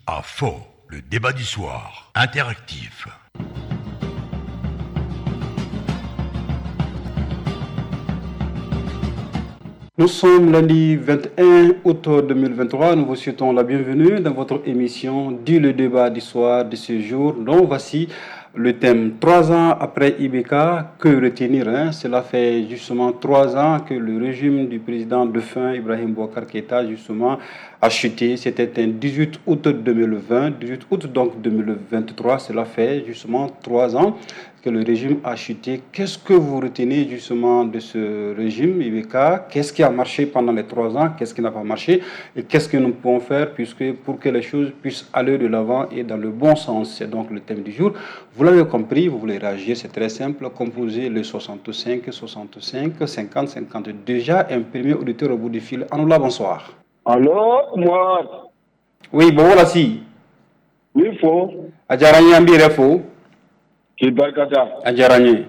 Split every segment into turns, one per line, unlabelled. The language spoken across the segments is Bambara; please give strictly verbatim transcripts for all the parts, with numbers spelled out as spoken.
À faux, le débat du soir, interactif.
Nous sommes lundi vingt et un août deux mille vingt-trois. Nous vous souhaitons la bienvenue dans votre émission du Le débat du soir de ce jour. Donc voici le thème trois ans après I B K, que retenir hein? Cela fait justement trois ans que le régime du président défunt Ibrahim Boubacar Keïta justement a chuté. C'était un dix-huit août deux mille vingt, dix-huit août donc deux mille vingt-trois. Cela fait justement trois ans que le régime a chuté. Qu'est-ce que vous retenez justement de ce régime I B K? Qu'est-ce qui a marché pendant les trois ans? Qu'est-ce qui n'a pas marché? Et qu'est-ce que nous pouvons faire puisque pour que les choses puissent aller de l'avant et dans le bon sens? C'est donc le thème du jour. Vous l'avez compris, vous voulez réagir, c'est très simple. Composez le soixante-cinq, soixante-cinq, cinquante, cinquante. Déjà un premier auditeur au bout du fil. Anoula, bonsoir.
Allô, moi.
Oui, bon, voilà si.
Oui, faut.
Adjarani Ambire fo.
Kibarkata.
Adjarani.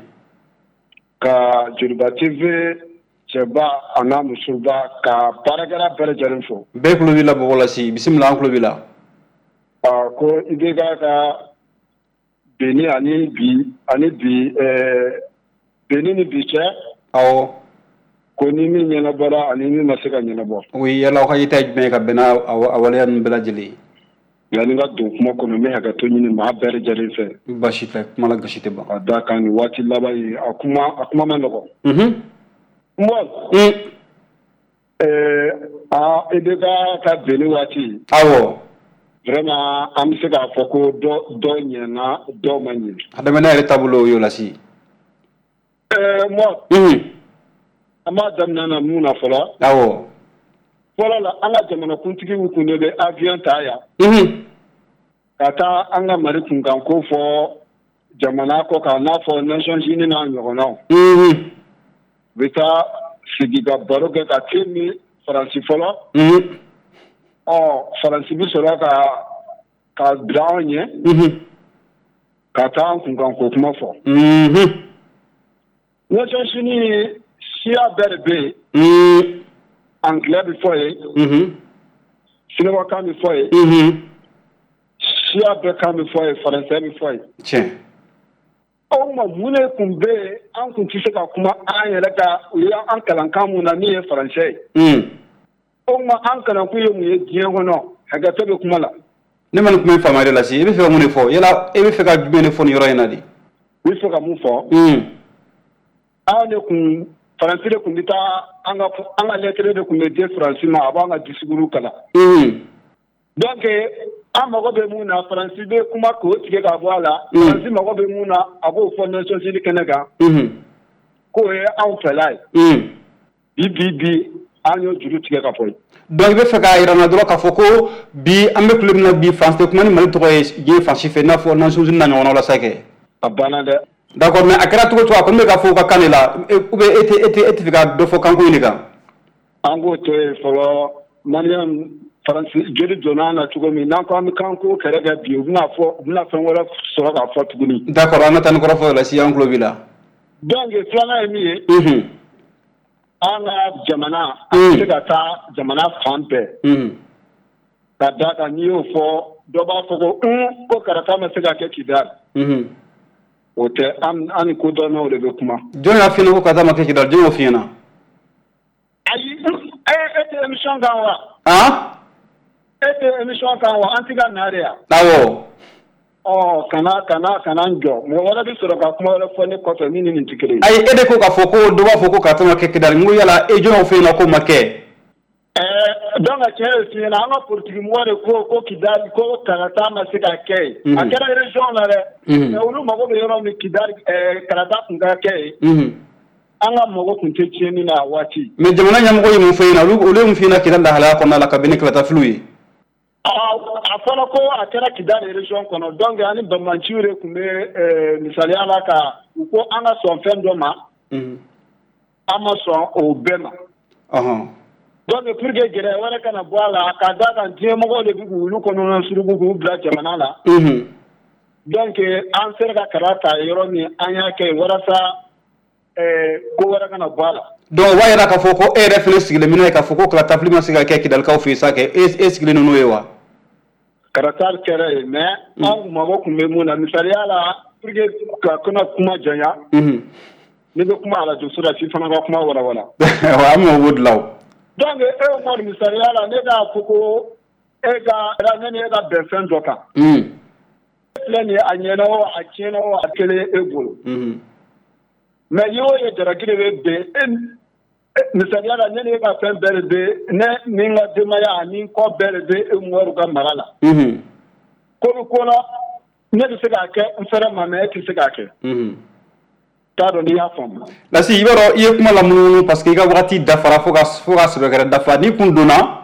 Ka Joliba T V, Cheba, Ana Musulba, Ka Paragara Pere fo.
Be Klobila Bola si. Bismillah Klobila.
Ah, ko idega ka Beni ani bi, ani bi, eh, Beni ni bi che.
Awo.
Ko ni mi nyana bora, ani mi masika nyana bora.
Oui, yalla ko yita be ka bena awalian bela jeli.
Yani nga don kuma kono me haga to nyini ma bere jare fe.
Bashita mala gashite ba.
Ada kan wati labai akuma akuma manoko.
Mhm.
Mo.
Mm.
Eh, a idega ka Beni wati.
Awo.
Vraiment, am se ka foko do do nyana do manyi.
Ada mena re tabulo yo la si.
Eh, mo.
Mhm.
Ama damna na muna fola.
Awo.
Fola la anga jamana kuntigi wukunde be avion taya.
Mhm.
Kata anga mari kungan ko fo jamana ko ka na fo Nations Union na nyogono.
Mhm.
Beta sigiga baroge ka timi Franci fola.
Mhm.
Oh, Franci bi sora ka ka drawnye.
Mhm.
Kata kungan ko kuma fo.
Mhm.
Nations Union sia berbe.
Mhm.
Anglais bi foye.
Mhm.
Sinowa kan bi foye.
Mhm.
Sia be kan bi foye, Français bi foye.
Tiens.
O ma mune kumbe an kun tise ka kuma an yɛrɛ ka u ye an kalan kan mun na min ye Français.
Mhm.
O ma an kalan ku ye mun ye diɲɛ kɔnɔ hakɛto bɛ kuma la.
Ne man kuma faamare la si. E bɛ fɛ ka mun de fɔ? Yala e bɛ fɛ ka jumɛn de fɔ nin yɔrɔ in na de?
N bɛ fɛ ka mun fɔ.
Mhm.
An de kun Faransi de kun bɛ taa an ka an ka lettre de kun bɛ di Faransi ma a b'an ka discours kalan.
Mhm.
Donc an mago bɛ mun na Faransi bɛ kuma k'o tigɛ ka bɔ a la.
Mhm.
Faransi mago bɛ mun na a b'o fɔ Nations Unies kɛnɛ kan.
Mhm.
K'o ye anw fɛla ye.
Mhm.
Bi bi bi an y'o juru tigɛ ka fɔ ye.
Donc i bɛ fɛ k'a yira n na dɔrɔn k'a fɔ ko bi an bɛ kulo min na bi France tɛ kuma ni Mali tɔgɔ ye diɲɛ fan si fɛ i n'a fɔ Nations Unies na ɲɔgɔnnaw la sa kɛ.
A banna dɛ.
D'accord, mais a kɛra cogo cogo a kɔni bɛ ka fɔ ka kan de la ou bien e tɛ e tɛ e tɛ fɛ ka dɔ fɔ kanko in de kan.
An k'o to yen fɔlɔ Maliyɛn Faransi joli donna na cogo min n'an ko an bɛ kanko kɛrɛ kɛ bi u bɛna fɔ u bɛna fɛn wɛrɛ sɔrɔ k'a fɔ tuguni.
D'accord, an ka taa ni kɔrɔfɔ la si an tulo b'i la.
Donc filanan ye min ye.
Mhm.
An ka jamana an bɛ se ka taa jamana fan bɛɛ.
Mhm.
Ka d'a kan n'i y'o fɔ dɔ b'a fɔ ko un ko karata ma se ka kɛ Kidali.
Mhm.
O tɛ an an ni kodɔnnaw de bɛ kuma.
Jɔn y'a f'i ɲɛna ko karata ma kɛ Kidali? Jɔn y'o f'i ɲɛna?
Ayi e e tɛ émission kan wa?
Han?
E tɛ émission kan wa? An ti ka na de yan.
Awɔ.
Ɔ kana kana kana n jɔ mɔgɔ wɛrɛ bɛ sɔrɔ ka kuma wɛrɛ fɔ ne kɔfɛ min ni nin tɛ kelen ye.
Ayi e de ko k'a fɔ ko dɔ b'a fɔ ko karata ma kɛ Kidali n ko yala e jɔn y'o f'i ɲɛna k'o ma kɛ?
Ɛɛ donc tiɲɛ ye f'i ɲɛna an ka politique mɔgɔ de ko ko Kidali ko karata ma se ka kɛ yen. A kɛra région la dɛ. Mais olu mago bɛ yɔrɔ min Kidali ɛɛ karata tun ka kɛ yen. An ka mɔgɔ tun tɛ tiɲɛni na a waati. Mais
jamana ɲɛmɔgɔ ye mun f'i ɲɛna? Olu olu ye mun f'i ɲɛna Kidali lahalaya kɔnɔna la kabini kalatafiliw ye?
A fɔra ko a kɛra Kidali région kɔnɔ donc ani bamanciw de tun bɛ ɛɛ misaliya la ka u ko an ka sɔn fɛn dɔ ma. An ma sɔn o bɛɛ ma. Donc pour que gɛrɛ wɛrɛ kana bɔ a la ka d'a kan diɲɛmɔgɔw de bɛ k'olu kɔnɔna suruku k'u bila jamana la. Donc an sera ka kala ta yɔrɔ min an y'a kɛ walasa ɛɛ ko wɛrɛ kana bɔ a la.
Donc o b'a yira k'a fɔ ko e yɛrɛ fɛnɛ sigilen minɛ k'a fɔ ko kalatafili ma se ka kɛ Kidalikaw fɛ yen sa kɛ e e sigilen n'o ye wa?
karatar kɛra ye mais an mago kun bɛ mun na misaliya la pour que ka kana kuma janya ne bɛ kuma radio so la si fana ka kuma wala wala
wa mo wodlaw
donc e mo misaliya la ne ka foko e ka ra ne ne ka bɛn fɛn dɔ kan filɛ ni a ɲɛna o a tiɲɛna o a kelen e bolo mais yo ye jaraki de bɛ bɛn misaliya la ne ne ka fɛn bɛɛ de bɛ ne ni n ka denbaya ani n kɔ bɛɛ de bɛ e mɔru ka mara la ko bɛ ko la ne bɛ se k'a kɛ n fɛrɛ ma mais e tɛ se k'a kɛ t'a dɔn n'i y'a faamu
Lasi i b'a dɔn i ye kuma lamunumunu parce que i ka wagati dafara fo ka fo ka sɛbɛkɛrɛ dafa n'i kun donna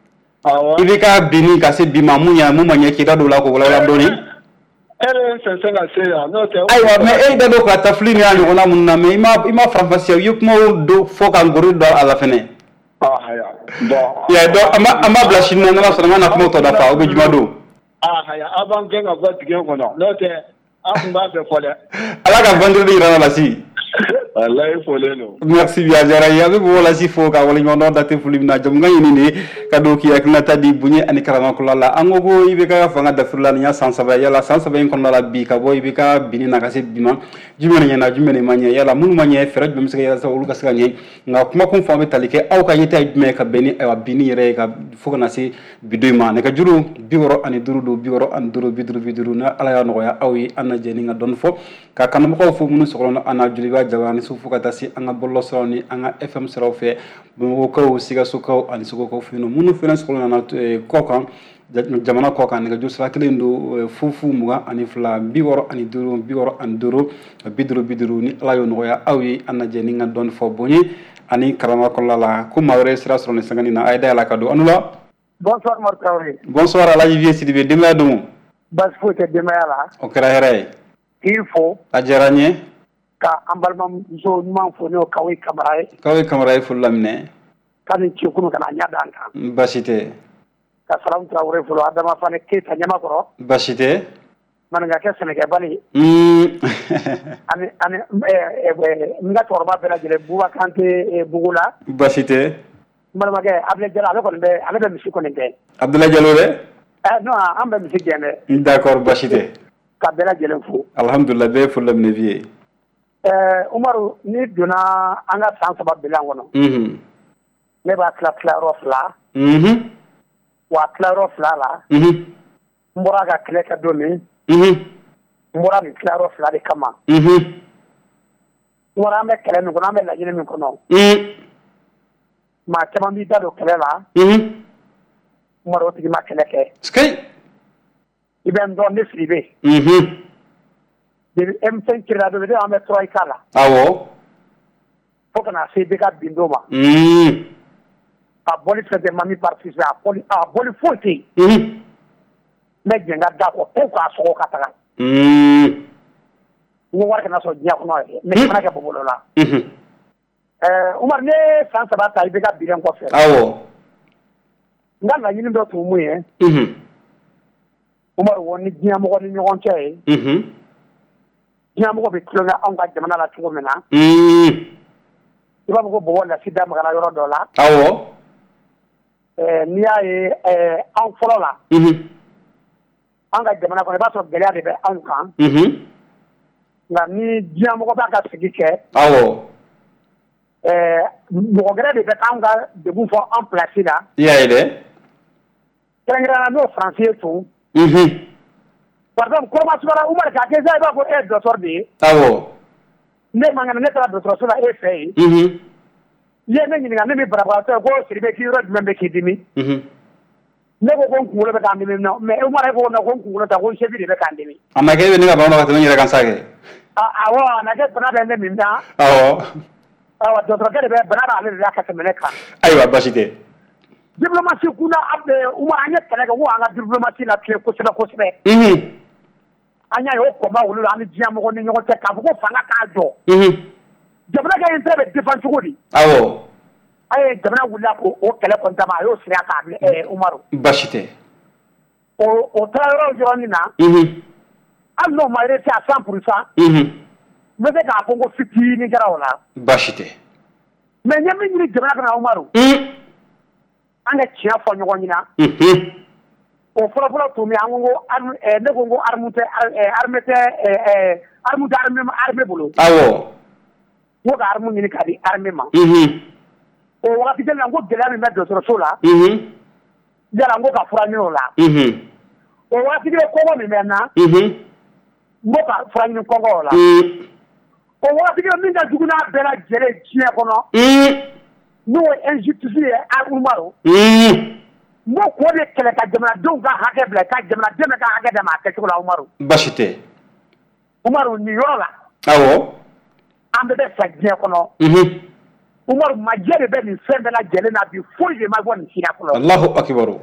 i bɛ ka binni ka se bi ma mun ɲɛ mun ma ɲɛ k'i da don o la k'o walawala dɔɔni
ere fɛn ka se yan n'o tɛ
ayiwa mais e da don ka tafili ni a ɲɔgɔnna minnu na mais i ma i ma faranfasiya u ye kuma do fɔ ka ngori dɔ a la fɛnɛ
haya bon
ya dɔn an b'a an b'a bila sini na n'ala sɔnna an ka na kumaw tɔ dafa o bɛ juma don
ah haya a b'an gɛn ka bɔ dingɛ kɔnɔ n'o tɛ an tun b'a bɛɛ fɔ dɛ
ala ka vendredi yira la Lasi
wallahi fɔlen don
merci bien jara ya be bo Lasi fo ka wala ɲɔgɔn date fuli mina jam nga yini ne ka do ki aknata di bunye ani karama kula la an go ibe ka fanga da furla nya san saba yala san saba in kono la bi ka bo ibe ka bini na ka se bima jumene nya na jumene manya yala mun manya fere jum se yala sa ulu ka se nya nga kuma kun fa be talike aw ka yita me ka beni e wa bini yere ka fo kana se bidoy ma ne ka juru bi woro ani duru do bi woro an duru bi duru bi duru na ala ya no ya aw yi an jeni nga don fo ka kanam ko fo munu sokolo ana juliba jawani su fuka tasi anga bollo srawni anga fm sraw fe bo ko siga su ko ani su ko fino munu fina sokolo na ko kan jamana ko kan ga jusra kelendo fufu muga ani fla bi woro ani duru bi woro an duru bi duru bi duru ni ala yo no ya awi ana jeni nga don fo boni ani karama ko la ko mawre sra srawni sangani na ayda la kado anula
bonsoir Mor Traoré
bonsoir ala vie sidibé demé dum
bas fote demé ala
o kra here
il faut
ajaranye
ka ambalma zo man fo no kawai kamara
kawai kamara fulamne
kan ci kunu kana nyada anta
basite
ka salam Traoré fulo adama fane ke ta nyama koro
basite
man nga ke Sénégal bali
mm
ani ani e nga torba bela jele buwa kante bugula
basite
man ma ke able jala ale ko be ale be misi ko ne be
Abdoulaye Diallo de
eh non am be misi gene
d'accord basite
ka bela jele fu
alhamdulillah be fulamne vie
eh Umaru ni duna anga san saba bilan wono
mhm
ne ba kla kla rofla
mhm
wa kla rofla la
mhm
mbora ga kle ka domi
mhm
mbora ni kla rofla de kama
mhm
mbora me kle mi kono me la jine mi kono
mhm
ma kama mi da do kle la
mhm
mbora woti ma kle ke
skay
iben do ne fribe
mhm
de M cinq kila do de ame trois kala
awo
fokana se be ka bindoma
mhm
a boli fete mami participe a boli a boli foti
mhm
me jenga da ko ko ka so ka taga
mhm
wo war kana so nya ko no me mana ka bobolo la
mhm
eh Umar ne san sabata ibe ka bilen ko fe
awo
ngala yini do to mu ye
mhm
Umar woni dinya mo ko ni nyon che
mhm
dinya mo ko be tlonga on ga jamana la tugo mena
mhm
iba ko bo wala sida magala yoro do la
awo
eh ni ay eh an folo la
mhm
an ga jamana ko ba so gele de be an kan
mhm
na ni dinya mo ko ba ka sigi ke
awo
eh mo gele de be kan ga de bu fo en place là
ya ile
Krengra no français tout
mhm
par exemple comment tu vas Umar ka ke za ba ko e docteur de
awo
ne mangana ne tra docteur so la e fait
mhm
ye ne ni ngane mi brava to ko sirbe ki ro membe ki dimi
mhm
ne ko kon kulo be kan dimi no mais Umar ko na kon kulo ta ko shebi de be kan dimi
amma ke be ni ga ba no ka tan yere kan sake
ah awa na ke bana be mi nda
awo
awa docteur ke be bana ba ale da ka temene kan
aywa basite
diplomatie kuna abbe Umar anya kala ko anga diplomatie la ke ko sebe ko sebe
mhm
anya yo ko ba wulu ani diamo ko ni nyoko te ka ko fanga ka jo
mhm
jamana ga intere be defense ko di
awo
ay jamana wula ko o kala ko tama yo sira ka eh Umaru
basite
o o tayoro joni na
mhm
allo ma rete à cent pour cent
mhm
me be ka ko ko fiti ni gara wala
basite
me nyami ni jamana kana Umaru
mhm
anga chia fo nyogo nyina
mhm
o fɔlɔ fɔlɔ tun bɛ an ko ne ko n ko arme tɛ arme tɛ arme tɛ arme arme bolo.
Awɔ.
N ko ka arme ɲini ka di arme ma.
Mhm.
O wagati kelen na n ko gɛlɛya min bɛ dɔgɔtɔrɔso la.
Mhm.
Yala n ko ka fura ɲini o la.
Mhm.
O wagati kelen kɔngɔ min bɛ n na.
Mhm.
N ko ka fura ɲini kɔngɔ o la.
Mhm.
O wagati kelen min ka jugu n'a bɛɛ lajɛlen diɲɛ kɔnɔ.
Mhm.
N'o ye injustice ye a Umaru.
Mhm.
N ko k'o de kɛlɛ ka jamanadenw ka hakɛ bila ka jamanaden ka hakɛ d'a ma a kɛcogo la Umaru.
Baasi tɛ.
Umaru nin yɔrɔ la.
Awɔ.
An bɛɛ bɛ sa diɲɛ kɔnɔ.
Mhm.
Umaru majɛ de bɛ nin fɛn bɛɛ lajɛlen na bi foyi de ma bɔ nin si la fɔlɔ.
Allahu akibaru.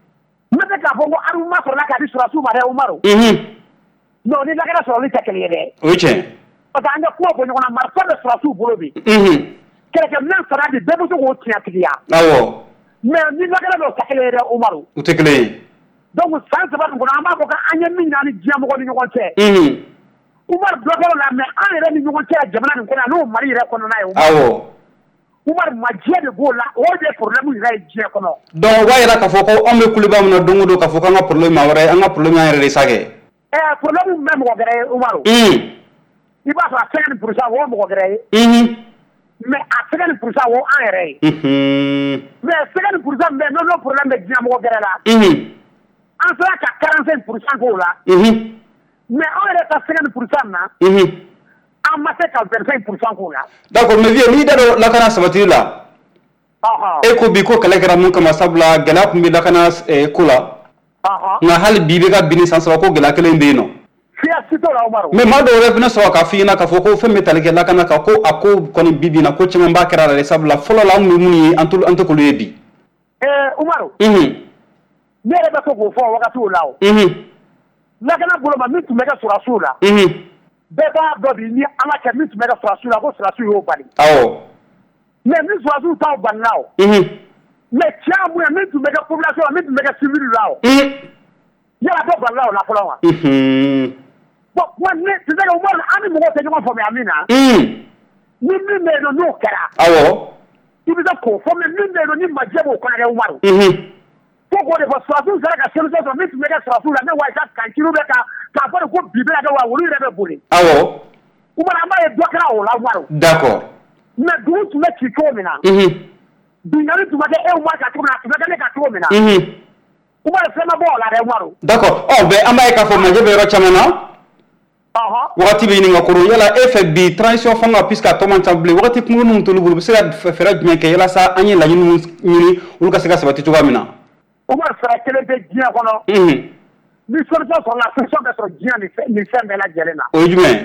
N bɛ se k'a fɔ ko Aruna sɔrɔla k'a di Surasiw ma dɛ Umaru.
Mhm.
Non ni lakana sɔrɔli tɛ kelen ye dɛ.
O ye tiɲɛ.
Parce que an ka kuma fɔ ɲɔgɔn na marifa bɛ Surasiw bolo bi.
Mhm.
Kɛlɛkɛminɛn sara bi bɛɛ bɛ se k'o tiɲɛ tigiya.
Awɔ.
Mais ni lakana dɔ tɛ kelen ye dɛ Umaru.
U tɛ kelen ye.
Donc san saba nin kɔnɔ an b'a fɔ k'an ye min ɲini ani diɲɛ mɔgɔw ni ɲɔgɔn cɛ.
Mhm.
Umaru dɔ kɛra la mais an yɛrɛ ni ɲɔgɔn cɛ jamana nin kɔnɔ n'o Mali yɛrɛ kɔnɔna ye.
Awɔ.
Umaru majɛ de b'o la o de ye problème yɛrɛ ye diɲɛ kɔnɔ.
Donc o b'a yira k'a fɔ ko anw bɛ kuliba min na don o don k'a fɔ k'an ka problème maa wɛrɛ an ka problème y'an yɛrɛ de sa kɛ.
Ɛɛ problème min bɛ mɔgɔ wɛrɛ ye Umaru.
Mhm.
I b'a sɔrɔ a cinquante pour cent o ye mɔgɔ wɛrɛ ye.
Mhm.
Mais a cinquante pour cent o an yɛrɛ ye.
Mhm.
Mais cinquante pour cent bɛ n'o problème bɛ diɲɛ mɔgɔ wɛrɛ la.
Mhm.
An sera ka quarante-cinq pour cent k'o la.
Mhm.
Mais anw yɛrɛ ka cinquante pour cent na.
Mhm.
An ma se ka vingt-cinq pour cent k'o la.
D'accord mais vieux n'i da don lakana sabatili la.
Ɔhɔn.
E ko bi ko kɛlɛ kɛra mun kama sabula gɛlɛya tun bɛ lakana ko la.
Ɔhɔn.
Nka hali bi bɛ ka bin san saba ko gɛlɛya kelen bɛ yen nɔ.
Fiya si t'o la Umaru.
Mais maa dɔw yɛrɛ fana sɔrɔ k'a f'i ɲɛna k'a fɔ ko fɛn bɛ tali kɛ lakana kan ko a ko kɔni bi bi in na ko caman b'a kɛra la de sabula fɔlɔ la an tun bɛ minnu ye an tɛ an tɛ k'olu ye bi.
Ɛɛ Umaru.
Mhm.
Ne yɛrɛ bɛ to k'o fɔ o wagatiw la o.
Mhm.
Lakana bolo ma min tun bɛ kɛ Surasiw la.
Mhm.
Bɛɛ b'a dɔn bi ni Ala cɛ min tun bɛ kɛ Surasiw la ko Surasiw y'o bali.
Awɔ.
Mais ni Surasiw t'aw balila o.
Mhm.
Mais tiɲɛ mun ye min tun bɛ kɛ population la min tun bɛ kɛ civil la o.
Mhm.
Yala dɔ balila o la fɔlɔ wa.
Mhm.
Bon kuma ne tu sais que Umaru an ni mɔgɔw tɛ ɲɔgɔn faamuya min na.
Mhm.
Ni min bɛ yen nɔ n'o kɛra.
Awɔ.
I bɛ se k'o fɔ mais min bɛ yen nɔ ni majɛ b'o kɔnɔ dɛ Umaru.
Mhm.
Fo k'o de fɔ Surasiw sera ka solution sɔrɔ min tun bɛ kɛ Surasiw la ne wa i ka kancilu bɛ ka k'a fɔ de ko bi bɛ kɛ wa olu yɛrɛ bɛ boli.
Awɔ.
Umaru an b'a ye dɔ kɛra o la Umaru.
D'accord.
Mais dugu tun bɛ ci cogo min na.
Mhm.
Binkali tun bɛ kɛ e Umaru ka cogo min na a tun bɛ kɛ ne ka cogo min na.
Mhm.
Umaru fɛn ma bɔ o la dɛ Umaru.
D'accord. Ɔ bɛn an b'a ye k'a fɔ majɛ bɛ yɔrɔ caman na.
Ɔhɔn.
Wagati bɛ ɲini ka koron yala e fɛ bi transition fanga puisque a tɔ man ca bilen wagati kunkurunin min t'olu bolo u bɛ se ka fɛɛrɛ jumɛn kɛ yalasa an ye laɲini ɲini olu ka se ka sabati cogoya min na.
Umaru fɛɛrɛ kelen tɛ diɲɛ kɔnɔ.
Mhm.
Ni solution sɔrɔla solution bɛ sɔrɔ diɲɛ nin fɛn nin fɛn bɛɛ lajɛlen na.
O ye jumɛn.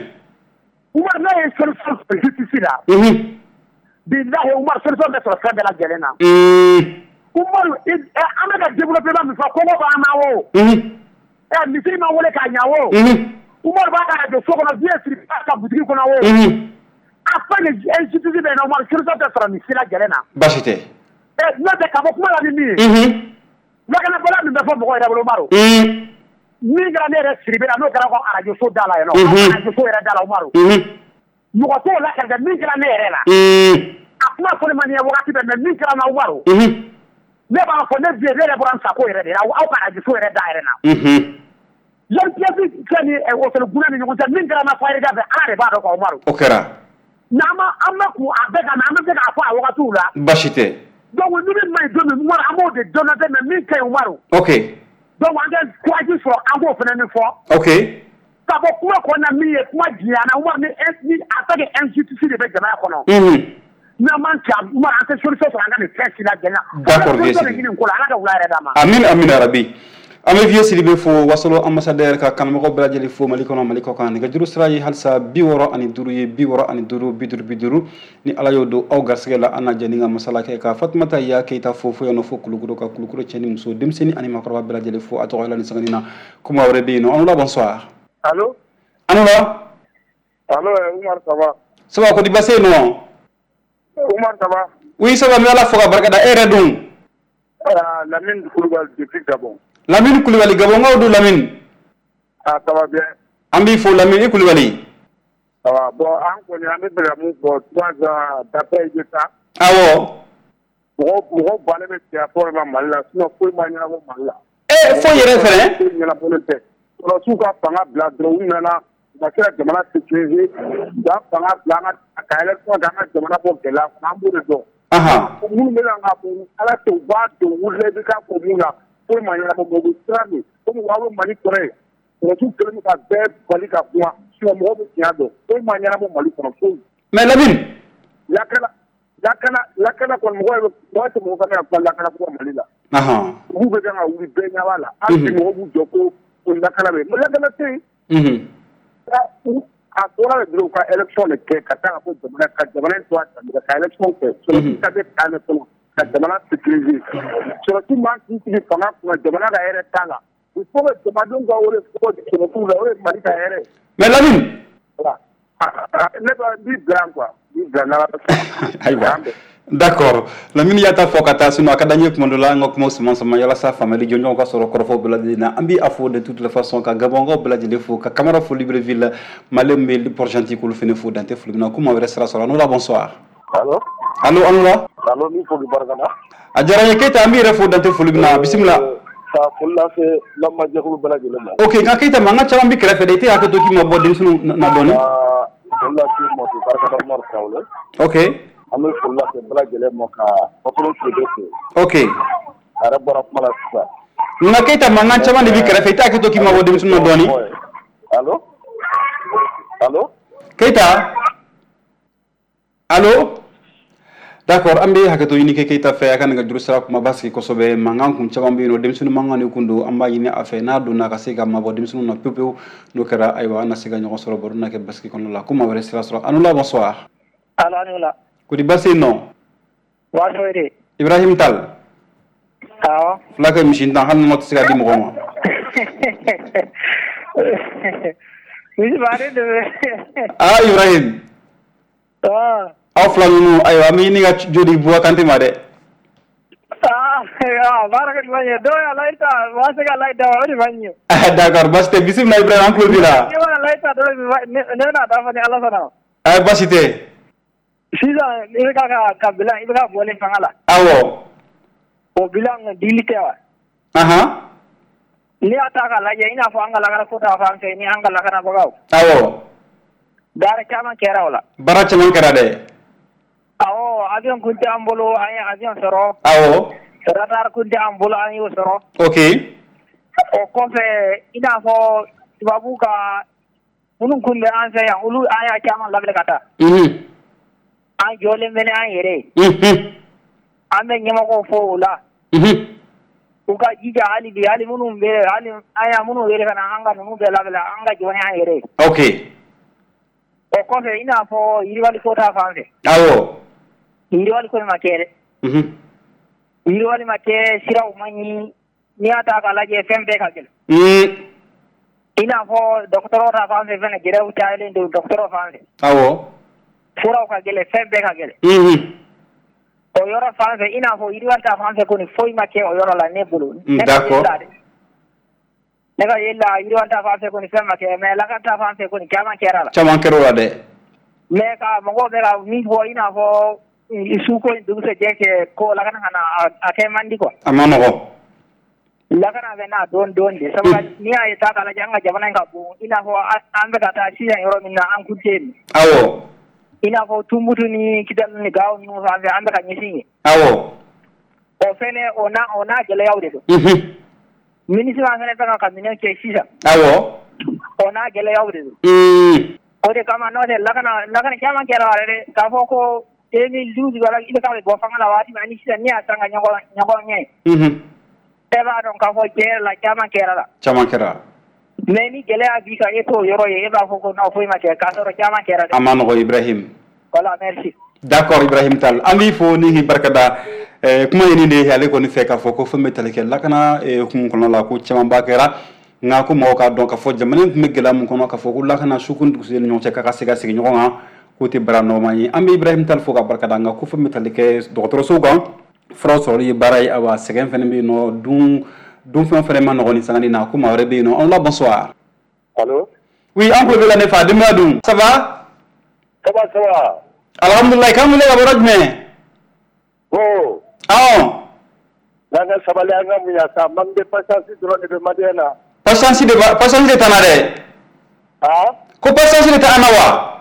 Umaru n'a ye solution sɔrɔ justice la.
Mhm.
Bilahi Umaru solution bɛ sɔrɔ fɛn bɛɛ lajɛlen na.
Mhm.
Umaru an bɛ ka développement min fɔ kɔngɔ b'an na o.
Mhm.
Ɛ misiri ma wele k'a ɲa o.
Mhm.
Umaru b'a ka radio so kɔnɔ diɲɛ siri b'a ka boutique kɔnɔ o.
Mhm.
A fɛn nin institut bɛ yen nɔ Umaru solution tɛ sɔrɔ nin si lajɛlen na.
Baasi tɛ.
Ɛ n'o tɛ ka bɔ kuma la ni min ye.
Mhm.
Lakanabɔla min bɛ fɔ mɔgɔw yɛrɛ bolo Umaru.
Mhm.
Min kɛra ne yɛrɛ siri bɛ la n'o kɛra ko radio so da la yen nɔ.
Mhm.
Radio so yɛrɛ da la Umaru.
Mhm.
Mɔgɔ t'o la kɛrɛfɛ min kɛra ne yɛrɛ la.
Mhm.
A kuma fɔ ne ma nin ye wagati bɛɛ mais min kɛra n na Umaru.
Mhm.
Ne b'a fɔ ne bi ne yɛrɛ bɔra n sako yɛrɛ de la aw ka radio so yɛrɛ da yɛrɛ na.
Mhm.
Jeune pièce fɛn ni Ousseynou Guna ni ɲɔgɔn cɛ min kɛra n na Fayida fɛ Ala de b'a dɔn quoi Umaru.
O kɛra.
N'an ma an ma kun a bɛɛ kan an bɛ se k'a fɔ a wagatiw la.
Baasi tɛ.
Donc ni min ma ɲi don min Umaru an b'o de dénoncer mais min ka ɲi Umaru.
Ok.
Donc an tɛ courage sɔrɔ an b'o fana min fɔ.
Ok.
Ka bɔ kuma kɔnɔna min ye kuma jiyana Umaru ni ni a tɛ kɛ injustice de bɛ jamana kɔnɔ.
Mhm.
N'an man ca Umaru an tɛ solution sɔrɔ an ka nin fɛn si la jɛna.
D'accord bien sûr.
Ala ka wula yɛrɛ d'a ma.
Amin amin arabi. An bɛ vieux Sidibe fo wasolo ambassadeur ka kanumɔgɔw bɛɛ lajɛlen fo Mali kɔnɔ Mali kɔ kan nɛgɛjuru sira ye halisa bi wɔɔrɔ ani duuru ye bi wɔɔrɔ ani duuru bi duuru bi duuru ni Ala y'o don aw garisɛgɛ la an na jɛ ni ka masala kɛ ka Fatumata Ya Keyita fo fo yan nɔ fo Kulukoro ka Kulukoro cɛ ni muso denmisɛnnin ani maakɔrɔba bɛɛ lajɛlen fo a tɔgɔ la ni sangani na kuma wɛrɛ bɛ yen nɔ an la bonsoir.
Allô.
An la.
Allô Umar ça va.
Ça va kodi basse non.
Umar ça va.
Oui ça va mais Ala fo ka barika da e yɛrɛ dun.
Ah Lamine Koulibaly depuis Gabon.
Lamine Koulibaly Gabon ŋaw don Lamine.
Ah ça va bien.
An b'i fo Lamine i Koulibaly.
Ça va bon an kɔni an bɛ fɛ ka mun fɔ trois ans d'après Idrissa.
Awɔ.
Mɔgɔ mɔgɔ bannen bɛ cɛya fɔ ma Mali la sinon foyi ma ɲɛnabɔ Mali la.
eh fo yere fere
ñala bo te ko su ka fanga bla dro na ba kira jamana sécurisé da fanga bla na ka élection da na jamana bo kala mambu de do
aha
mu me nga bo ala to ba to wulle bi ka ko mu na ko ma ñala bo bo strami ko mu wa mali kore ko su kele ka be bali ka kuma si mo bo tiado ko ma ñala bo mali kono ko
mais Lamine
yakana yakana yakana ko mo ko to mo kana ko lakana ko mali la
aha
mu be nga wuri be nya wala ati mo bu joko ko lakana be mo lakana te
mhm
a tora le dro ka election le ke kata ko jamana ka jamana to ta ka election ke so ka de ka ne to ka jamana sécurisé so tu man ti ti fanga ko jamana ga ere tanga il faut que jamana ga wole ko de ko tu la wole mari ka ere
mais Lamine
voilà ne ba bi blanc quoi bi blanc na
aywa d'accord Lamine yata fokata sino akadanye kumondo la ngok mo sima sama yala sa family jonyo ka soro korfo beladina ambi afo de toute la façon ka gabongo beladile fo ka camara fo Libreville malembe li porjanti ko fene fo dante fo bina kuma wala sera sora no la bonsoir
allo
allo allo
allo mi fo bargana
ajara yeketa ambi refo dante fo bina bismillah
sa fulla fe lamma jehulu beladile
okay ka kita manga chalam bi krefe de te akato ki mo bodin sunu na doni
ah fulla fi mo bargana mar tawle
okay
ame fulla ke bla gele mo ka opolo tudete
okay
ara bora mala sa
na kita manga chama de bi krefe te akato ki mo bodin sunu doni
allo allo
Keita allo d'accord ambe hakato yini ke Keita fe akana ga jurusara kuma baski ko sobe mangan kun chama mbi no demsunu mangani kundo amba yini afe na do na ka sega ma bo demsunu na pepe no kara aywa na sega nyogo soro bor na ke baski kono la kuma wala sira soro anula bonsoir
allo anula
ko di basi no
wa soyde
Ibrahim Tal
aw
flaka mishin tan han mo tsika di mo ma
mi bare de
ah Ibrahim
ah
aw flanu aywa mi ni ga jodi bu akante ma de
ah ah baraka manye do ya laita wase ga laita wadi manye
ah d'accord baste bismillah Ibrahim Claude la
ni wala laita do ne na da fani Allah sana
ay basite
sisa ni ka ka kabila ibaka bole fangala
awo
o bilang dilitewa
aha
ni ataka la ye ina fo angala gara fota fa amse ni angala kana bagaw
awo
dara chama kera wala
bara chaman kara de
awo avion kunti ambolo ay avion soro
awo
radar kunti ambolo ay soro
okay
o kofe ina fo babu ka munun kunde anse ya ulu aya chama labele kata
mhm
an jole mene an yere
mhm
ame nyama ko fo ula
mhm
uka jija hali bi hali munun be hali aya munun yere kana anga nunu be labele anga jone an yere
okay
o kofe ina fo yiri wali kota fanse
awo
yiri wali ko makere
mhm
yiri wali makere sira umanyi ni ata kala je fembe kagel
mm
ina fo docteur ta fanse fene jere u tayle ndo docteur fanse
awo
fura ka gele fembe ka gele
mhm
o yoro fanse ina fo yiri wali ta fanse ko ni foi make o yoro la nebulu
d'accord
nega yella yiri wali ta fanse ko ni fembe ke me la ka ta fanse ko ni kama kera la
chaman kero la de
me ka mongo be ka ni fo ina fo isu ko ndu se jeke ko la kana kana ake mandi ko
amano ko
la kana be na don don de saboda ni ay ta kala janga jabana ka bu ina fo ambe ka ta shi yoro minna an kuteni
awo
ina fo tumutu ni kidan ni gawo ni mo ambe ambe ka nyisi
awo
o fene ona ona gele yawde do
mhm
ministre an fene ka kamine ke sisa
awo
ona gele yawde do
mm
o de kama no de la kana la kana kama kera wale ka fo ko deux mille douze wala ida ka bo fangala wati mani sisa ni atanga nyago nyago nyai
mhm
eba don ka fo kera la kama kera la
chaman kera
mais ni gele abi ka eto yoro ye eba fo ko no fo ma ke ka soro kama kera
amano ko Ibrahim
voilà merci
d'accord Ibrahim Tal ami fo ni barkada eh kuma yini de yale ko ni fe ka fo ko fo metale ke lakana e kum kono la ko chaman bakera nga ko mo ka donc fo jamane me gela mun kono ka fo ko lakana sukun du sel ñoo ci ka sega sigi ñoo nga ko te brano mani ami Ibrahim Tal fo ka barkada nga ko fo metale ke docteur Sogan France yi baray awa segen fene bi no dun dun fene fene man ngoni sangani na ko ma rebe no on la bonsoir
allo
oui on peut la ne fa dum dum ça va
ça va ça va
alhamdulillah kam le ga boraj me
oh
ah
Nanga sabali anga muya sa mangde patience dro de madena.
Patience de patience de tanare.
Ah?
Ko patience de tanawa.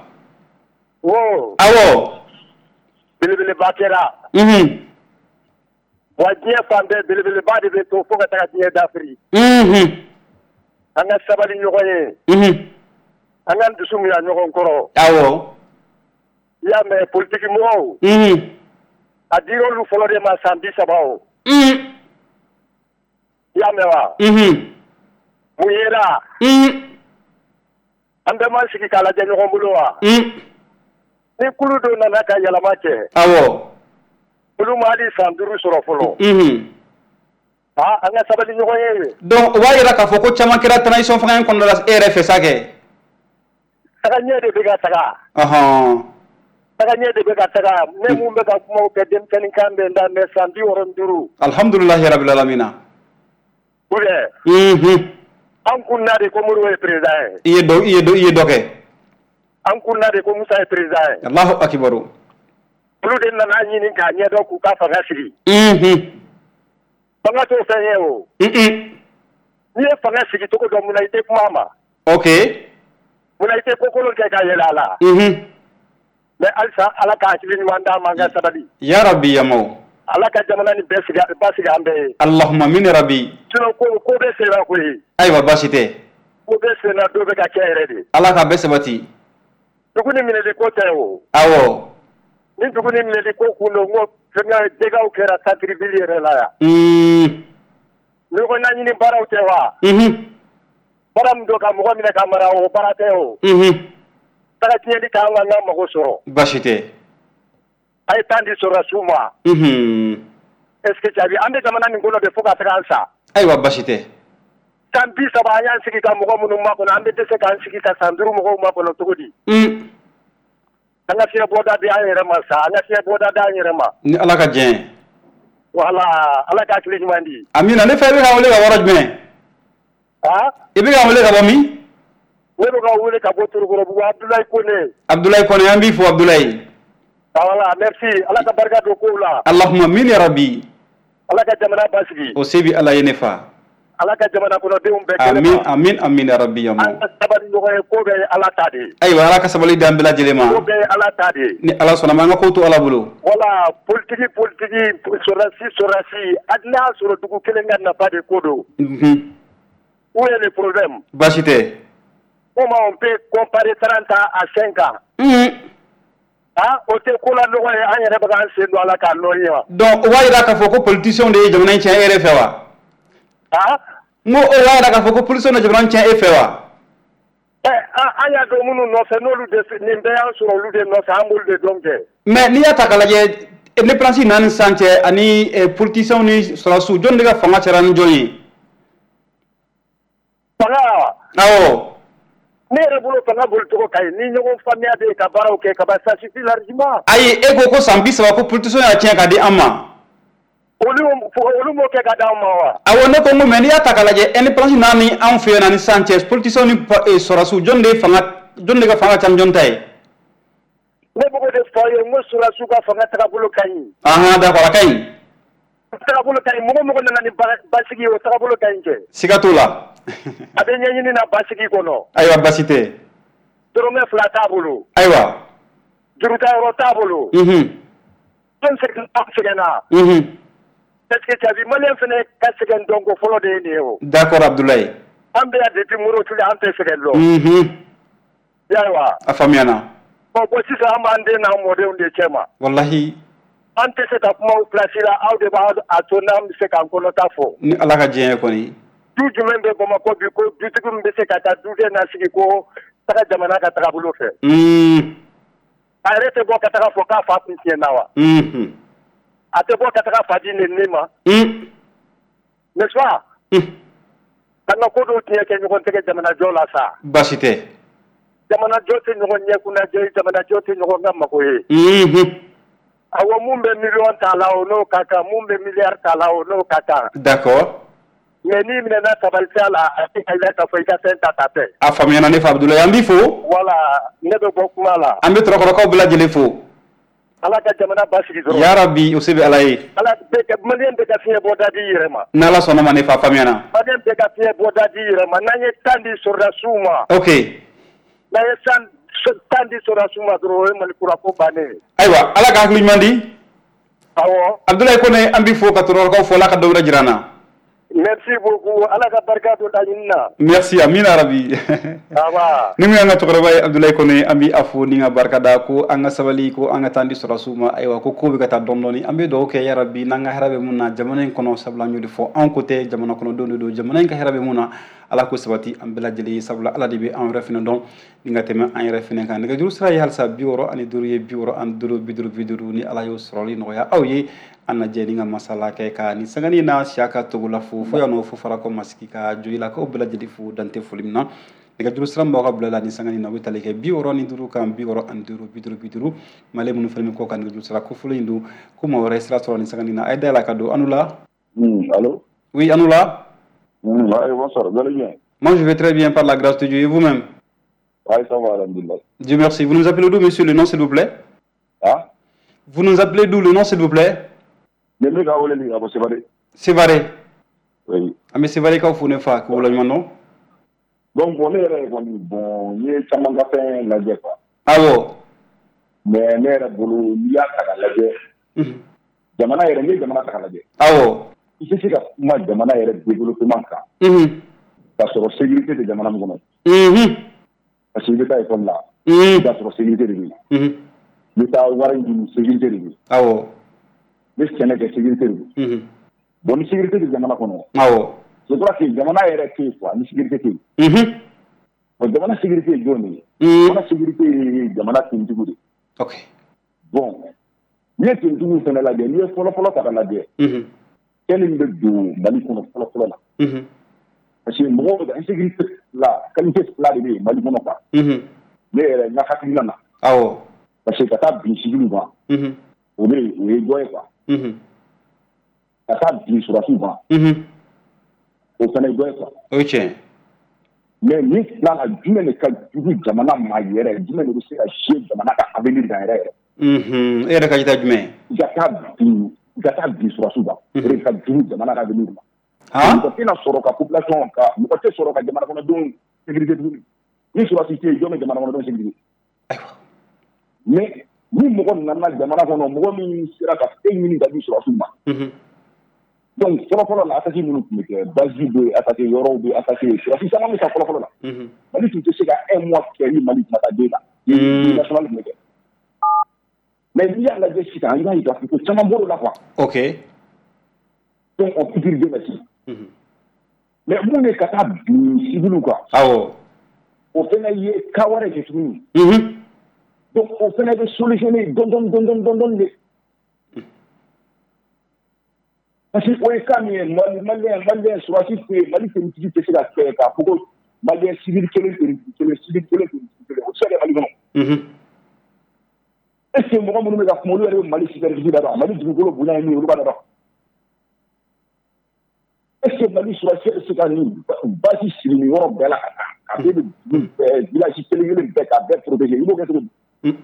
Wo.
Awo.
Bilibili bakera.
Mhm.
Wajia fambe bilibili badi be to foga ta tiye d'Afrique.
Mhm.
Anga sabali nyokoye.
Mhm.
Anga ndusumi ya nyokon koro.
Awo.
Ya me politique mo.
Mhm.
Adiro lu folo de ma sambi sabao.
Mhm.
Ya me wa.
Mhm.
Muyera.
Mhm.
Ambe man sigi kala je nyokon bulwa.
Mhm.
Ni kulu do na naka yala make.
Awo.
Kulu mali sanduru soro folo.
Mhm.
Ah, anga sabali nyokoye.
Donc wa ira ka foko chama kira transition fanga en kondo la R F sake.
Saka nye de bega saka.
Aha.
Saka nye de bega saka. Ne mu bega kuma ke dem tani kambe nda me sandi woron duru.
Alhamdulillah rabbil alamin.
Ule.
Mhm.
An kunna de ko muru e president.
Iye do iye do iye doke.
An kunna de ko Musa e president.
Allahu akbar.
Ulu de na na nyini ka nye do ku ka fanga siri.
Mhm.
Fanga to fanye o.
Mhm.
Ni e fanga siri to ko do muna ite kuma.
Okay.
Muna ite ko ko lo ke ka yela la.
Mhm.
Me alsa ala ka siri ni wanda manga sabali.
Ya rabbi ya mau.
Ala ka jamana ni besiga basiga ambe.
Allahumma min rabbi.
Sino ko ko be sera ko yi.
Aywa basite.
Ko be sera do be ka kere de.
Allah ka besabati.
Duguni mine de ko tawo.
Awo.
Ni duguni mine de ko kuno ngo fenga dega o kera satri biliere la ya.
Mm.
Ni ko na nyini bara o tewa.
Mhm.
Bara mdo ka mo mine kamera o bara teo.
Mhm.
Saka tieni ka nga na mo soro.
Basite.
Ay tandi soro suma.
Mhm.
Est-ce que tu as vu ande jamana ni ngono de foka transa.
Aywa basite.
Tambi saba yan sigi ka mo mo ma ko ande de se kan sigi ka sanduru mo ma ko no tugudi.
Mm.
Anga fiya boda de ay rema sa, anga fiya boda da ay rema.
Ni Allah ka jen.
Wala, ala ka kili mandi.
Amina ne faybe ka wole ka waraj me.
Ha?
Ibi ka wole ka bami?
Welo ka wole ka boturu ko bu Abdoulaye Kone.
Abdoulaye Kone ambi fo Abdoulaye.
Wala, merci. Ala ka barka do ko la.
Allahumma min rabbi.
Ala ka jamana basigi.
O sebi Allah yenefa.
Ala ka jamana ko de umbe kele.
Amin amin amin ya rabbi ya mau.
Anga sabari no ko be ala tade.
Aywa ala ka sabali dambila jelema.
Ko be ala tade.
Ni Allah sona manga ko to ala bulu.
Wala, politique politique sorasi sorasi adna soro dugu kele nganna bade kodo.
Mhm.
Où est le problème?
Basite.
Comment on peut comparer trente ans à cinq ans?
Mhm.
Ah, o te ko la no wa an yere ba kan se do ala ka no yiwa.
Donc wa ira ka foko politicien de jamana chen R F wa.
Ah?
Mo o wa ira ka foko politicien de jamana chen F wa.
Eh, anya do munu no se no lu de ni be an soro lu de no se ambul de donke.
Mais ni ata kala je ne pransi nan sanche ani politicien ni sura su jon de ga fanga charan joni.
Fanga.
Awo.
Ne rebulo fanga bol to kay ni nyogo famia de ka baraw ke ka ba ça suffit largement.
Ayi ego ko sambi sa ko politicien ya chen ka di amma.
Olu olu mo ke ka da ma wa.
Awo ne ko mo men ya ta kala je ne pransi nan ni an fe nan Sanchez politicien ni sura su jon de fanga jon de ga fanga chan jon tay.
Ne bugo de foye mo sura su ka fanga ta bolo kay.
Aha d'accord kay.
Ta bolo kay mo mo ko nan ni basigi o ta bolo kay ke.
Sigatula.
Abe nyanyini na basigi kono.
Aywa basite.
Dorome fla tabulu.
Aywa.
Juruta ro tabulu.
Mhm.
Ton se kan segena.
Mhm.
Est-ce que tu as vu malien fene ka segen dongo folo de ni o.
D'accord Abdoulaye.
Ambe ya de timuro tuli ante segen lo.
Mhm.
Yawa.
Afamiana.
Bon bo si sa amande na mo de unde chema.
Wallahi.
Ante se ta kuma place la au de ba atonam se kan kono tafo.
Ni Allah ka jen ko ni.
Du jumen be boma ko bi ko du tigum be se ka ta du de na sigi ko taka jamana ka taka bulo fe.
Mhm.
Arete bo ka taka fo ka fa pintie nawa.
Mhm.
Ate bo ka taka fa di ne nema.
Mhm.
N'est-ce pas?
Mhm.
Kana ko do tiye ke nyugo tege jamana jola sa.
Basite.
Jamana jote nyugo nye kuna je jamana jote nyugo ngam ko ye.
Mhm.
Awo mumbe million tala o no kaka mumbe milliard tala o no kaka.
D'accord.
Mais ni mine na sabalta la ati kala ka fo ita senta tate.
Afamiana ne fa Abdoulaye ambi fo.
Voilà, ne be bokuma la.
Ambi trokoro ko bula jele fo.
ala ka jamana basigi dɔrɔn
ya rabbi o se bɛ ala ye
ala bɛɛ ka maliyɛn bɛɛ ka fiɲɛ bɔda di i yɛrɛ ma
n'ala sɔnna ma ne fa faamuyana
maliyɛn bɛɛ ka fiɲɛ bɔda di i yɛrɛ ma n'an ye tan di sɔrɔdasiw ma
ok
n'an ye tan di sɔrɔdasiw ma dɔrɔn o ye malikura ko bannen ye
ayiwa ala ka hakili ɲuman di
awɔ
Abdoulaye Koné an b'i fo ka tɔrɔkaw fo ala ka dɔ wɛrɛ jira an na
merci beaucoup ala ka barika don laɲini na
merci amina rabi
awa
ni mu y'an ka cɛkɔrɔba ye Abdoulaye Koné an b'i a fo ni ka barika da ko an ka sabali ko an ka taa di sɔrɔdasiw ma ayiwa ko ko bɛ ka taa dɔɔni dɔɔni an bɛ dugawu kɛ ya rabi n'an ka hɛrɛ bɛ mun na jamana in kɔnɔ sabula an y'o de fɔ anw ko tɛ jamana kɔnɔdenw de don jamana in ka hɛrɛ bɛ mun na ala ko sabati an bɛɛ lajɛlen ye sabula ala de bɛ an yɛrɛ fɛnɛ dɔn ni ka tɛmɛ an yɛrɛ fɛnɛ kan nɛgɛjuru sira ye halisa bi wɔɔrɔ ani duuru ye bi wɔɔrɔ ani duuru bi duuru bi duuru ni ala y'o sɔrɔli nɔgɔya aw ye an lajɛ ni ka masala kɛ ka ni sangani na siya ka togo la fo fo yan nɔ fo fara kɔ masigi ka joyilakaw bɛɛ lajɛlen fo dante foli min na nɛgɛjuru sira min b'aw ka bila la ni sangani na o bɛ tali kɛ bi wɔɔrɔ ni duuru kan bi wɔɔrɔ ani duuru bi duuru bi duuru male minnu fɛnɛ min kɔ ka nɛgɛjuru sira ko fɔlɔ in don ko maa wɛrɛ sira sɔrɔ ni sangani na a ye dayɛlɛ ka don anu la
allô
oui anu la
oui bonsoir vous allez bien
moi je vais très bien par la grâce de Dieu et vous-même
oui ça va alhamdulillah
Dieu merci vous nous appelez d'où monsieur le nom s'il vous plaît
ah
vous nous appelez d'où le nom s'il vous plaît
ne me ka wele ni abo Sévaré
Sévaré
oui
amé Sévaré kaw fo ne fa ko wala ñman non
donc on est bon bon ni caman ka fɛn lajɛ quoi
awo
mais ne yɛrɛ bolo n'i y'a ta ka lajɛ jamana yɛrɛ ni jamana ta ka lajɛ
awo
i tɛ se ka kuma jamana yɛrɛ développement kan ka sɔrɔ sécurité tɛ jamana min kɔnɔ parce que i bɛ taa école la i b'a sɔrɔ sécurité de bɛ yen i bɛ taa wari ɲini sécurité de bɛ yen
awo
ni sɛnɛ kɛ sécurité de bɛ yen bon ni sécurité tɛ jamana kɔnɔ
awo
je crois que jamana yɛrɛ tɛ yen quoi ni sécurité tɛ yen bon jamana sécurité ye jɔn de ye jamana sécurité ye jamana tintigiw de
ok
bon n'i ye tintigiw fɛnɛ lajɛ n'i ye fɔlɔfɔlɔ ta ka lajɛ fɛn min bɛ don mali kɔnɔ fɔlɔfɔlɔ la parce que mɔgɔw bɛ insécurité la qualité fila de bɛ yen mali kɔnɔ quoi ne yɛrɛ n ka hakilina na
awo
parce que ka taa bin civil kan o bɛ o ye dɔ ye quoi ka taa bin sɔrɔsiw kan o fana ye dɔ ye quoi
o ye tiɲɛ
mais ni tila la jumɛn de ka jugu jamana ma yɛrɛ jumɛn de bɛ se ka jouer jamana ka avenir kan yɛrɛ yɛrɛ
e yɛrɛ ka jita jumɛn
i ka taa bin i ka taa bin sɔrɔsiw kan o de ka jugu jamana ka avenir ma mɔgɔ tɛna sɔrɔ ka population ka mɔgɔ tɛ sɔrɔ ka jamana kɔnɔdenw sécurité tuguni ni sɔrɔsi tɛ yen jɔn bɛ jamana kɔnɔdenw sécurité mais ni mɔgɔ nana jamana kɔnɔ mɔgɔ min sera ka fɛn ɲini ka di sɔrɔsiw ma donc fɔlɔfɔlɔ la attaque minnu tun bɛ kɛ base bɛ attaqué yɔrɔw bɛ attaqué sɔrɔsi caman bɛ sa fɔlɔfɔlɔ la mali tun tɛ se ka un mois kɛ ni mali tun ka taa den la national tun bɛ kɛ mais n'i y'a lajɛ sisan i b'a ye k'a fɔ ko caman bɔr'o la quoi
ok
donc on peut dire deux merci mais mun de ka taa bin civiliw kan
awɔ
o fɛnɛ ye cas wɛrɛ kɛ tuguni donc o fɛnɛ bɛ solutionner dɔɔni dɔɔni dɔɔni dɔɔni dɔɔni de parce que o ye cas min ye mali maliyɛn maliyɛn sɔrɔsi tɛ yen mali tenitigi tɛ se ka kɛ k'a fɔ ko maliyɛn civil kelen tenitigi kelen civil kelen tenitigi kelen o tɛ se ka kɛ mali kɔnɔ est ce que mɔgɔ minnu bɛ ka kuma olu yɛrɛ bɛ mali superficie da dɔn mali dugukolo bonya ye min ye olu b'a dɔn est ce que mali sɔrɔsi bɛ se ka nin basi siri nin yɔrɔ bɛɛ la ka taa ka bɛɛ bɛ village kelen kelen bɛɛ k'a bɛɛ protéger i b'o kɛ cogo di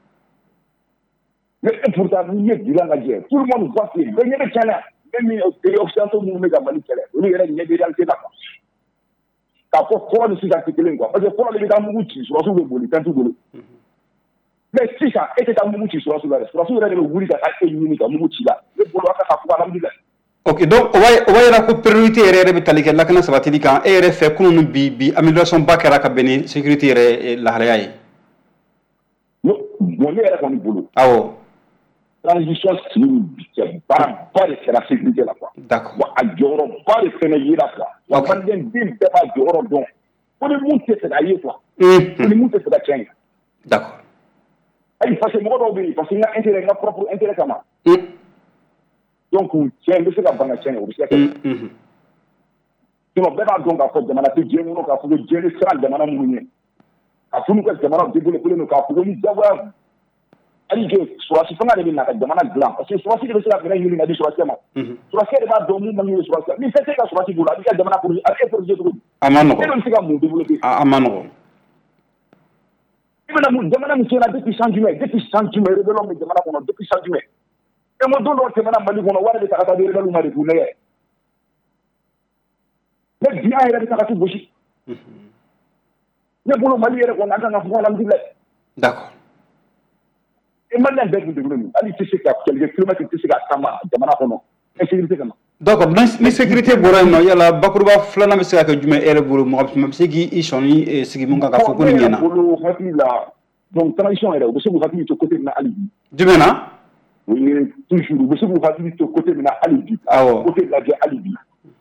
mais pourtant n'i ye bilan lajɛ tout le monde voit que bɛɛ ɲɛ bɛ tiɲɛ na même les occidentaux minnu bɛ ka mali kɛlɛ olu yɛrɛ ɲɛ bɛ réalité la quoi k'a fɔ fɔlɔ ni sisan tɛ kelen quoi parce que fɔlɔ de bɛ taa mugu ci sɔrɔsiw bɛ boli fɛn t'u bolo mais sisan e tɛ taa mugu ci sɔrɔsiw la dɛ sɔrɔsiw yɛrɛ de bɛ wuli ka taa e ɲini ka mugu ci la ne bolo a ka ka fɔ alhamdulilayi.
ok donc o b'a yira ko priorité yɛrɛ yɛrɛ bɛ tali kɛ lakana sabatili kan e yɛrɛ fɛ kunun ni bi bi amélioration ba kɛra ka bɛn ni sécurité yɛrɛ lahalaya ye.
bon ne yɛrɛ kɔni bolo.
awɔ.
transition civile bi kɛ baaraba de kɛra sécurité la quoi.
d'accord
wa a jɔyɔrɔba de fɛnɛ yera quoi. wa maliyɛn den bɛɛ b'a jɔyɔrɔ dɔn ko ni mun tɛ fɛ ka ye quoi. ko ni mun tɛ fɛ ka tiɲɛ.
d'accord.
ayi parce que mɔgɔ dɔw bɛ yen parce que n ka intérêt n ka propre intérêt kama. donc tiɲɛ n bɛ se ka bana tiɲɛ o bɛ se ka kɛ. sinon bɛɛ b'a dɔn k'a fɔ jamana tɛ diɲɛ kɔnɔ k'a fɔ ko diɲɛ bɛ siran jamana minnu ɲɛ k'a fɔ n'u ka jamana développé don k'a fɔ ko ni diyagoya hali que sɔrɔsi fanga de bɛ na ka jamana dilan parce que sɔrɔsi de bɛ se ka fɛɛrɛ ɲini ka di sɔrɔsi ma sɔrɔsi de b'a dɔn mun man ɲi sɔrɔsi ni fɛn tɛ ka sɔrɔsi bolo a bɛ ka jamana projet a bɛ kɛ projet cogo di.
a ma nɔgɔn
e bɛ se ka mun développé.
a ma nɔgɔn.
e Jamana jamana mi sera depuis cent juillet, depuis cent juillet, rebellion mi jamana kono depuis cent juillet. E mo don do jamana Mali kono wala de takata de rebellion Mali pour ne. Ne bien ira de takata boshi. Ne bolo Mali ere kono anga na fo alhamdulillah.
D'accord.
E Mali be de gulu. Ali ci sika quelques kilomètres ci sika sama jamana kono. Insécurité kama.
D'accord, ni sécurité boray no yala bakuruba flana mi sika ka jume ere bolo mo mi sigi ishoni e sigi munga ka fo ko ni nyana.
Bolo hakila donc tradition era, vous vous habillez de côté de Ali.
Du mena?
Oui, toujours. Vous vous habillez de côté de Ali.
Ah ouais.
Côté de la vie Ali.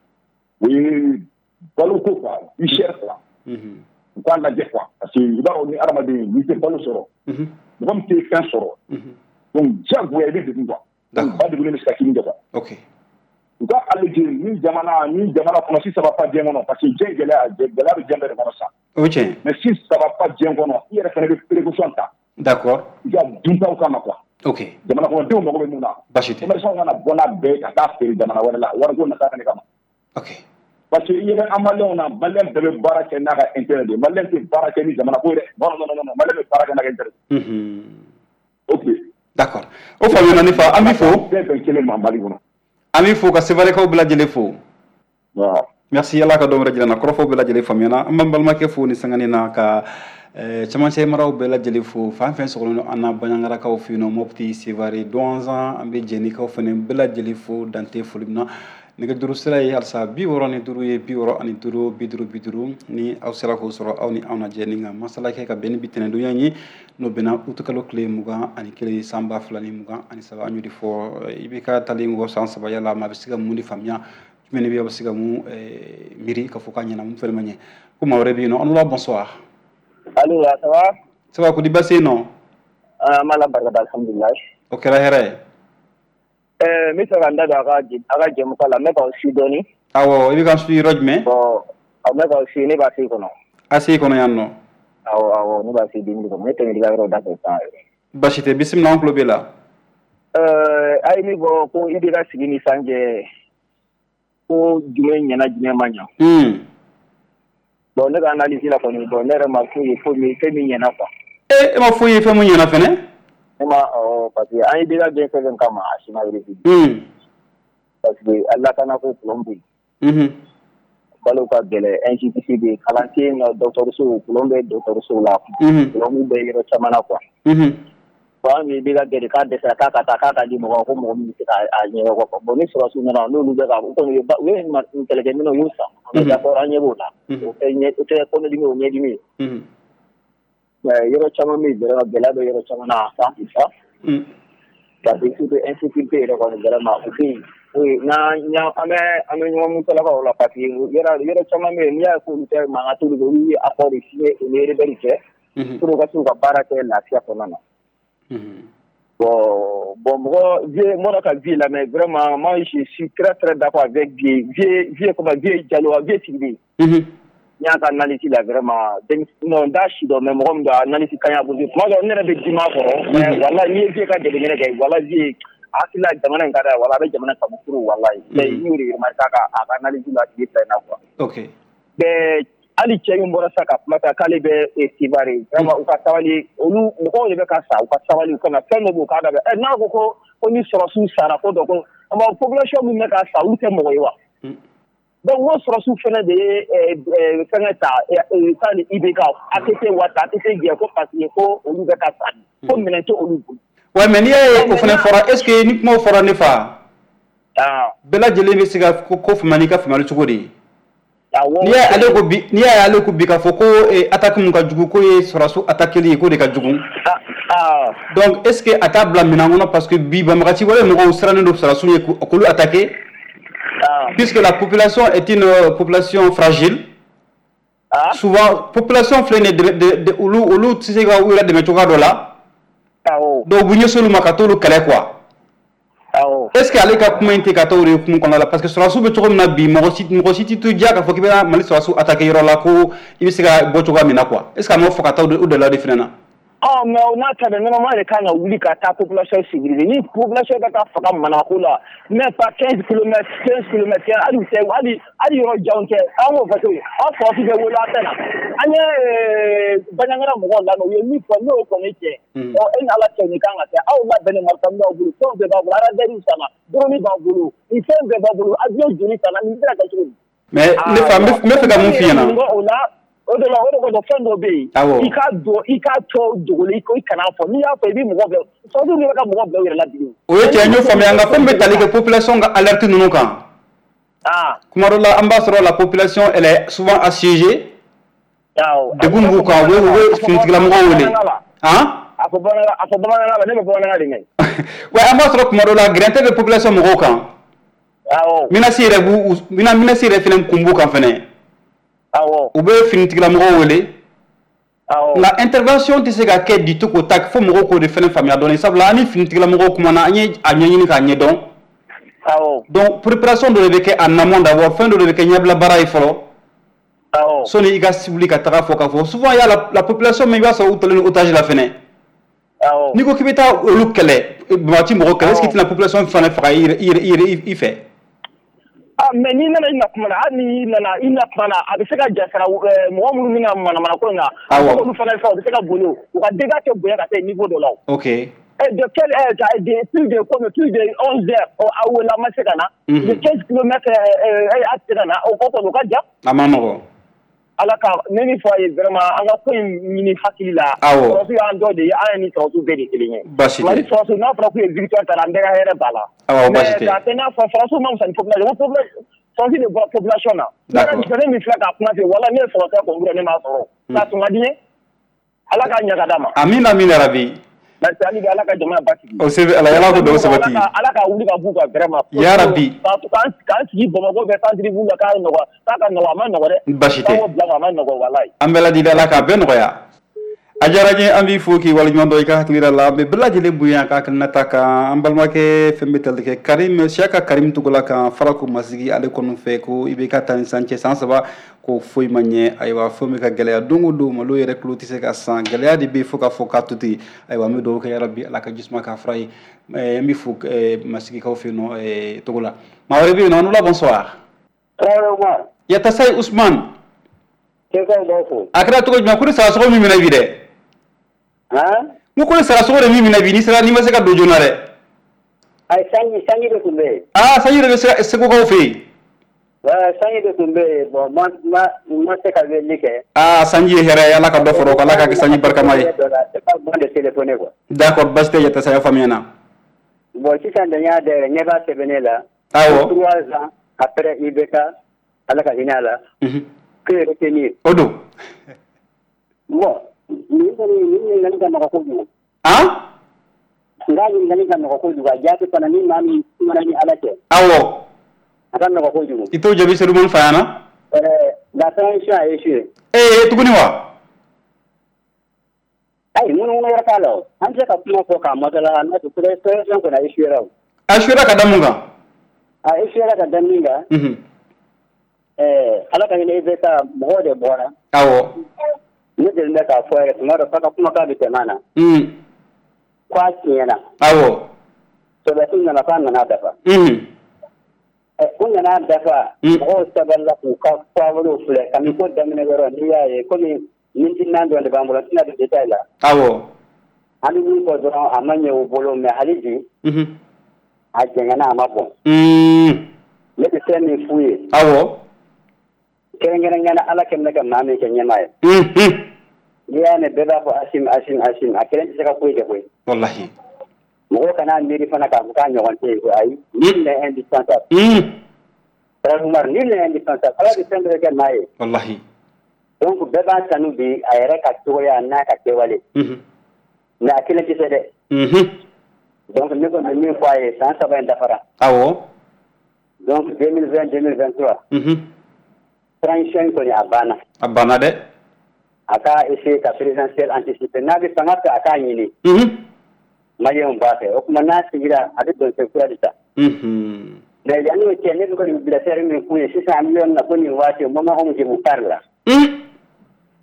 Oui, baloko quoi, il cherche là. Mhm. Quand la vie quoi, parce que il va on est armadé, il fait pas le soro. Mhm. Nous vamos ter qu'un soro. Mhm. Donc, tiens, vous avez des quoi. Donc, pas de vous les scakini quoi.
OK.
Donc, allez dire ni jamana ni jamana comme si ça va pas bien non parce que j'ai gelé gelé de jambe de ça.
OK.
Mais si ça va pas bien non, il y a des précautions là.
D'accord.
Il y a d'une temps comme quoi.
OK.
Jamana ko de mo ko muna.
Bashite.
Mais ça on a bona be ka ta fe jamana wala la war ko na ta ne kama.
OK.
Parce que il y a un malin on a malin de baraka na ka internet. Malin de baraka ni jamana ko de. Non non non non, malin de baraka na ka internet. Mhm. OK.
D'accord. O fa yona ni fa ami fo.
C'est un kele ma mali wono.
Ami fo ka sevale ko bla jele fo.
Waaw.
Merci yalla ka do rajila na ko fo bla jele famena am bal ma ke fo ni sangani na ka eh chamanche maraw bla jele fo fa fa so no ana banyangara ka fi no mopti sivari douze ans ambe jeni ka fene bla jele fo dante fo limna ni ga duru sala yi alsa bi woro ni duru ye bi woro ani duru bi duru bi duru ni aw sala ko soro aw ni awna jeni nga masala ke ka ben bitene do yanyi no bena utukalo kle muga ani kele samba fulani muga ani saba anyu di fo ibika tali ngo sans ba yalla ma bisiga mundi famia meni bi bisiga mu miri ka foka nyana mu fele manye ko mawre bi no on la bonsoir.
Allô, ça va?
Ça va ko di basse non?
Ah mala barka alhamdulillah.
OK la here.
Eh mi sera nda da ga aga jemu kala me ba si doni.
Awo ibika su rojme.
Bo me ba si ne ba si kono.
Asi kono yanno.
Awo awo ne ba si dini ko me temi diga ro da ko ta.
Bashite bismillah oncle bela.
Eh ay mi go ko idira sigini sanje ko jume nyana jume manya. Hmm. Bon ne ga analyse la ko ni bon ne ma ko yi ko mi temi nyana quoi.
Eh ma fo yi fe mu nyana fene?
Ema oh parce que ay diga bien fait kama asima irisi.
Hmm.
Parce que Allah kana ko plombi.
Mhm.
Balo ka gele N G P C de kalanti no docteur so plombe docteur so la. Mhm. Plombi be yero chamana quoi. Mhm. Ba mi diga gele ka de sa ka ka ta ka di mo ko mo mi ka a nye ko ko bo ni so so na no lu be ka ko ni ba we ma intelligent no yusa. Ya ko anye bo na. O te nye o te ko ni mi o nye di mi. Mhm. Yero chama mi bela bela do yero chama na sa sa mm ka bi su de insécurité ro ko bela ma uti oui na nya ame ame nyo mu tala ko la pati yero yero chama mi ni ya ko te ma ngatu do wi accord signé e ne rebeli ke pour ka su ka barake la sia ko nana mhm bon bon moi j'ai moi ka vie là mais vraiment moi je suis très très d'accord avec vie vie comme vie dialogue vie civile mhm nya ka analyse la vraiment non dashi do même rom do analyse kanya bu mo do ne be dima ko mais wala ni je ka de ne ga wala ji akila jamana ngara wala be jamana ka bukuru wallahi le yuri ma ka ka analyse la ti na quoi. OK be ali cheyu mbora saka mata kale be estivare vraiment u ka tawali olu ko le be ka sa u ka tawali ko na teno bu ka da e na ko ko oni soro su sara ko do ko ama population mu me ka sa u te mo yiwa. Donc moi sur sous fenêtre de euh fenêtre euh ça les ibeka à côté wata à côté dia ko parce que ko olu be ka sa ko menento olu.
Ouais mais ni e fenêtre fora est-ce que ni mo fora ne fa ah bela jele be siga ko ko fumani ka fumalu chukodi ah wo ni ale ko bi ni ale ko bi ka foko e attaque mun ka jugu ko e sura su attaque li ko de ka jugu ah ah donc est-ce que atable minangono parce que bi ba makati wala mo srane do sura su ko lu attaquer. Puisque la population est une euh, population fragile, ah. souvent population freinée de de de ulu ulu tu sais quoi où il de mettre là. Donc vous n'y seulement makato le calais quoi. Est-ce qu'elle est capable de faire un peu de parce que sur la soupe de chocolat nabi, moi aussi moi aussi tu te dis qu'il faut qu'il y ait sur la soupe attaquer la co, il va se faire boire chocolat mina quoi. Est-ce qu'elle m'a fait un peu de de la différence?
ah mais on a tellement normalement les cas na wuli ka ta population civile ni population ka ta faka manako la mais pas quinze kilomètres quinze kilomètres ali c'est ali ali ro jonke an wo fato en force de wala tena anye banyangara mo la no yemi ko no ko ni ke o en ala ke ni kan ate aw la bene martam do bulu so be ba bulu ara dari sama doromi ba bulu il fait be ba bulu adio juni sana ni dira ka tu
mais ne femme me fait comme fiena
o de la o de ko fondo be i ka do i ka to dogoli ko i kana fo ni ya fa bi mo be so do ni ka mo be wala bi
o ye tienyo fami anga fombe tali que population ga alerte nunu kan
ah
kuma do la ambassadeur la population elle est souvent assiégée
yaw
de gumbu ka we we fintigla mo wole hein
afo bana afo bana la ne mo bana ngai
ouais ambassadeur kuma do la grande de population mo kan
yaw
mina sire bu mina mina sire fenen kumbu kan fene
awo
ube finitigla mo wole awo la intervention ti se ka ke di to ko tak fo mo ko de fene famia don sabla ani finitigla mo ko mana anyi anyini ka nye don awo donc préparation de leke en amont d'abord fin de leke nyabla baray folo awo soni iga sibli ka taga fo ka fo souvent ya la, la population me va so utole otage la fene awo ni ko kibita lukele bati mo ko est-ce que la population fane fa ir ir ir il fait
ah mais ni nana ina kuma ni nana ina pana abiseka jasara mo mu mina mana mana ko na ko fana fa abiseka bolo o ka dega ke boya ka te niveau de là
OK
et de quel est de plus de comme plus de onze heures à où la masekana de quinze kilomètres à tirana au ko ko ka ja
amano
ala ka neni foye vraiment anga ko mini facile la
ko
fi ando de ya ani to to be de ligne
basi
mari so so na pro ku victoire ta ndega here bala
awo basi
ta tena fa français même ça ne population population sans de population na
d'accord
je ne me fla ka kuma fe wala ne so ta ko ngure ne ma so ta tuma die ala ka nya kadama
amina amina rabbi
merci ali ala ka jama basi
o sebe ala yala ko do sabati
ala ka wuli ka buka vraiment
ya rabbi
ta to kan kan si bomo go be sandri bu la ka no ta ka no ma no de
basi te
ma no go wallahi
ambela di ala ka ben ko ya ajaraje ambi foki wala nyondo ka haklira la be belaje le buya ka kan nataka ambal make fembetel ke karim shaka karim tugula ka farako masigi ale kono fe ko ibe ka tan sanche sansaba ko foy manye aywa fomi ka gele dungu du ma lo yere kluti se ka san gele di be foka foka tuti aywa mi do ko ya rabbi ala ka jisma ka fray mi fuk masigi ka fe no tugula ma wari bi non la bonsoir ya tasay Ousmane
ke ko do ko
akra to ko ma ko sa so mi mina vide
ah
mo ko sara so re mi mina bi ni sara ni ma se ka do jonare
ay sangi sangi de kumbe
ah sangi de se se ko ko fe
wa sangi de kumbe bo ma ma ma se ka veli ke
ah sangi here yalla ka do foro kala ka sangi barka mai
bon de téléphone quoi
d'accord baste ya ta sa famiyana
bo ci san de nya de ne ba se benela
awo
trois ans après ibeka ala ka hinala
mhm
que retenir
odo
bon ni ni ni ngani ka ko ko
ah
ngali ngani ka ko ko jati pana ni mami mana ni ala ke
awo
akan ko ko jugo
ito jabi seru mon fayana
eh la transition a échoué
eh tuguni wa
ay mun mun yara kala an je ka kuma ko ka modala na to transition ko na échoué raw
ashura ka damunga
a échoué ka daminga
mhm
eh ala ka ni beta bode bora
awo
ne de ne ka fo ya tuma da ka kuma ka bi temana
mhm
kwa tiena
awo
to da tunna na fa na dafa
mhm
eh kunna na dafa ko saballa ku ka kwa wuro fule kan ko da mine garo ni ya e ko mi min tinna do de bambula tinna de detaila
awo
ani ni ko do amanye o bolo me haliji
mhm
a jenga na amabo
mhm
le de teni fuye
awo
kerengere ngana ala kem naga mame ke nyamaye
mhm
ya ne beba ko asim asim asim akere se ka fuye ke fuye
wallahi
mo kana ndiri fana ka ka nyon te ko ay ni ne indispensable
mhm
Para umar ni ne indispensable ala de tendre ke maye
wallahi
donc beba tanu bi ayere ka toya na ka tewale
mhm
na akile ti sede
mhm
donc ne ko ni foye sans savoir d'afara
awo
donc deux mille vingt deux mille vingt-trois
mhm
transition ko ni abana
abana de
aka ese ka présidentiel anticipé na bi sangata aka nyini
mhm
maye mbate o kuma na sigira ade don se kuya dita
mhm
da yani o tiene ko ni bila sere mi kuye six cents millions na ko ni wati mama o mu parla
mhm
aka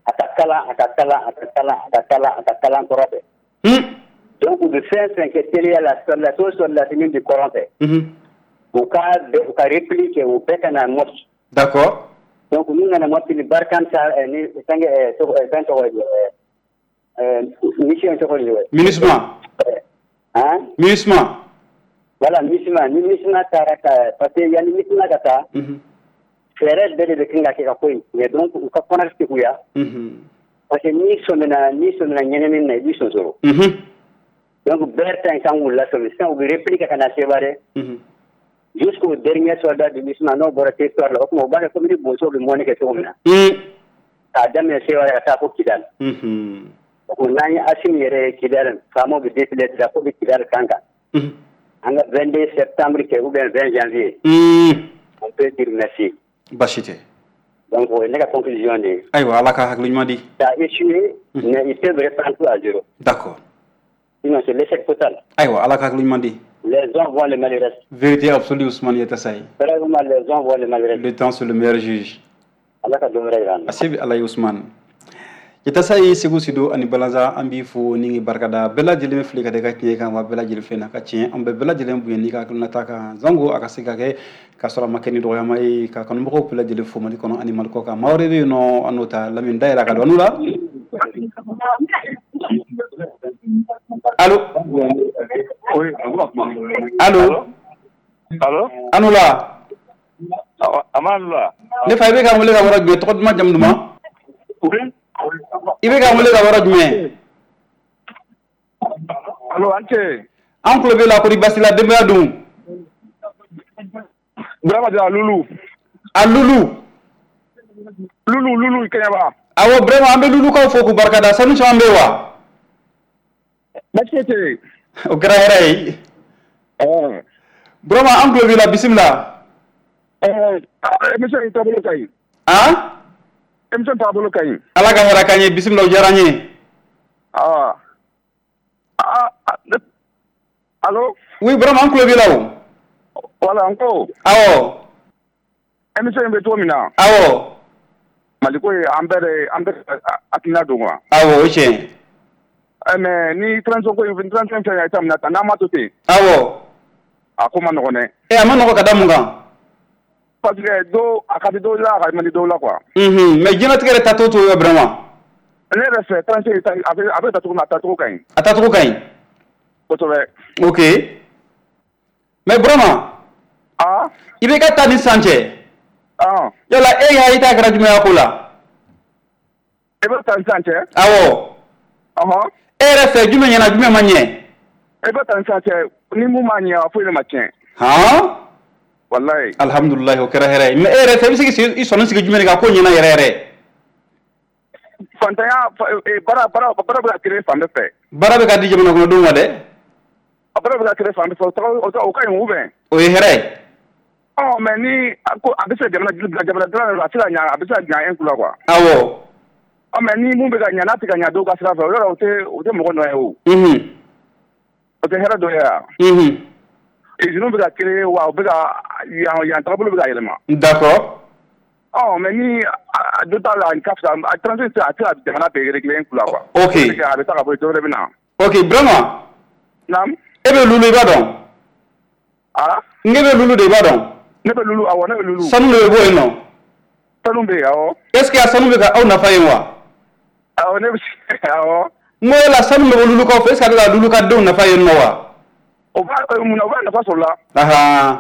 kalan a ka kalan a ka kalan a ka kalan a ka kalan kɔrɔ fɛ donc u bɛ fɛn fɛn kɛ teliya la sɔrɔlasi o sɔrɔlasi min bɛ kɔrɔn fɛ u ka u ka réplique kɛ u bɛɛ ka na mɔti
d'accord
donc n'u nana mɔti ni barikanta ni fɛn fɛn tɔgɔ ye mission tɔgɔ ye
MINUSMA
hein
MINUSMA
voilà MINUSMA ni MINUSMA taara ka parce que yanni MINUSMA ka taa fɛɛrɛ bɛɛ de bɛ kan ka kɛ ka ko in mais donc u ka kɔnɔ seguya parce que n'i sɔmina n'i sɔmina ɲɛnɛmini na i b'i sonsoro donc bɛɛ ta in kan k'u lasɔmi sisan u bɛ réplique ka na sévaré jusqu'au dernier soldat de MINUSMA n'o bɔra territoire la o tuma u b'a kɛ comme ni bozow bɛ mɔni kɛ cogo min na k'a daminɛ sévaré ka taa fo Kidali donc n'an ye Assimi yɛrɛ ye Kidali faamaw bɛ défilé drapeau bɛ Kidali kan kan an ka vingt-deux septembre kɛ ou bien vingt janvier on peut dire merci
baasi tɛ
donc o ye ne ka conclusion de ye
ayiwa ala ka hakili ɲuman di
ça a échoué mais ils peuvent reprendre tout à zéro
d'accord
sinon c'est l'échec total
ayiwa ala ka hakili ɲuman di
les hommes voient le malheureux
vérité absolue Ousmane Yatassaye
vraiment les hommes voient le malheureux
le temps c'est le meilleur juge
ala ka dɔ wɛrɛ jira an na
a se bɛ ala ye Ousmane Yatassaye Segu Sido ani Balanza an b'i fo ni ngi barikada bɛɛ lajɛlen bɛ fili ka da i ka tiɲɛ kan wa bɛɛ lajɛlen fɛn na ka tiɲɛ an bɛ bɛɛ lajɛlen bonya n'i ka hakilinata kan Zango a ka se ka kɛ k'a sɔrɔ a ma kɛ ni dɔgɔyama ye ka kanubagaw bɛɛ lajɛlen fo Mali kɔnɔ ani Mali kɔ kan maa wɛrɛ bɛ yen nɔ an n'o ta Lamini da yɛlɛ a ka dɔn n'u la allo allo
allo
an n'u la
a ma la
ne fa i bɛ ka wele ka yɔrɔ jumɛn tɔgɔ duman jamu duman i bɛ ka wele ka yɔrɔ jumɛn
allo an cɛ
an tulo b'i la kɔri basi la denbaya dun
Burama Jara Lulu
a Lulu
Lulu Lulu Kɛɲɛba
awɔ vraiment an bɛ Lulukaw fo k'u barikada sanu caman bɛ yen wa
baasi tɛ
o kɛra hɛrɛ ye Burama an tulo b'i la bisimila
émission in taabolo ka ɲi
han
émission taabolo ka ɲi
ala ka hɛrɛ k'an ye bisimila o diyara an ye
ah allo
oui Burama an tulo b'i la o
voilà n ko
awɔ
émission in bɛ cogo min na
awɔ
Mali ko ye an bɛɛ de an bɛɛ hakilina don quoi
awɔ o tiɲɛ
mais ni transition ko in transition fɛn ye tamina tan n'an ma to ten
awɔ
a ko ma nɔgɔn dɛ
e a ma nɔgɔn ka da mun kan
parce que dɔw a ka di dɔw la a ka man di dɔw la quoi
mais diɲɛlatigɛ yɛrɛ taacogo t'o ye Burama
ne yɛrɛ fɛ transition a bɛ a bɛ taa cogo min a taacogo ka ɲi
a taacogo ka ɲi
kosɛbɛ
ok mais Burama
ah
i bɛ ka taa ni san cɛ
ah
yala e y'a i ta kɛra jumɛn ya ko la
e bɛ taa ni san cɛ
awɔ
ɔhɔn
e yɛrɛ fɛ jumɛn ɲɛna jumɛn ma ɲɛ
e bɛ taa ni san cɛ ni mun ma ɲɛ a foyi de ma tiɲɛ
han
walayi
alhamdulilayi o kɛra hɛrɛ ye mais e yɛrɛ fɛ i bɛ se k'i sɔnni sigi jumɛn de kan ko ɲɛna yɛrɛ yɛrɛ
fantanya baara baara baara bɛ ka créer fan bɛɛ fɛ
baara bɛ ka di jamana kɔnɔdenw ma dɛ
a baara bɛ ka créer fan bɛɛ fɛ o ka ɲi ou bien
o ye hɛrɛ ye
ɔ mais ni ko a bɛ se jamana jamana dilan a bɛ se ka ɲa a bɛ se ka ɲa un coup la quoi
awɔ
ɔ mais ni mun bɛ ka ɲa n'a tɛ ka ɲa dɔw ka sira fɛ o yɔrɔ o tɛ o tɛ mɔgɔ nɔ ye o o tɛ hɛrɛ dɔ ye wa usines bɛ ka créer wa u bɛ ka yan yan tagabolo bɛ ka yɛlɛma
d'accord
ɔ mais ni dɔ t'a la ka fisa a transition tɛ a tɛ ka jamana bɛɛ régler un coup la quoi
ok
a bɛ taa ka bɔ yen dɔ wɛrɛ bɛ na
ok Burama
naam
e bɛ Lulu i b'a dɔn
ah
n bɛ Lulu de i b'a dɔn
ne bɛ Lulu awɔ ne bɛ Lulu
sanu de bɛ bɔ yen nɔ
sanu bɛ yen awɔ
est ce que a sanu bɛ ka aw nafa ye wa
awɔ ne bɛ awɔ
n ko yala sanu bɛ bɔ Lulukaw fɛ est ce que a bɛ ka Lulu ka denw nafa yen nɔ wa
o b'a mun o b'a nafa sɔrɔ la
ahan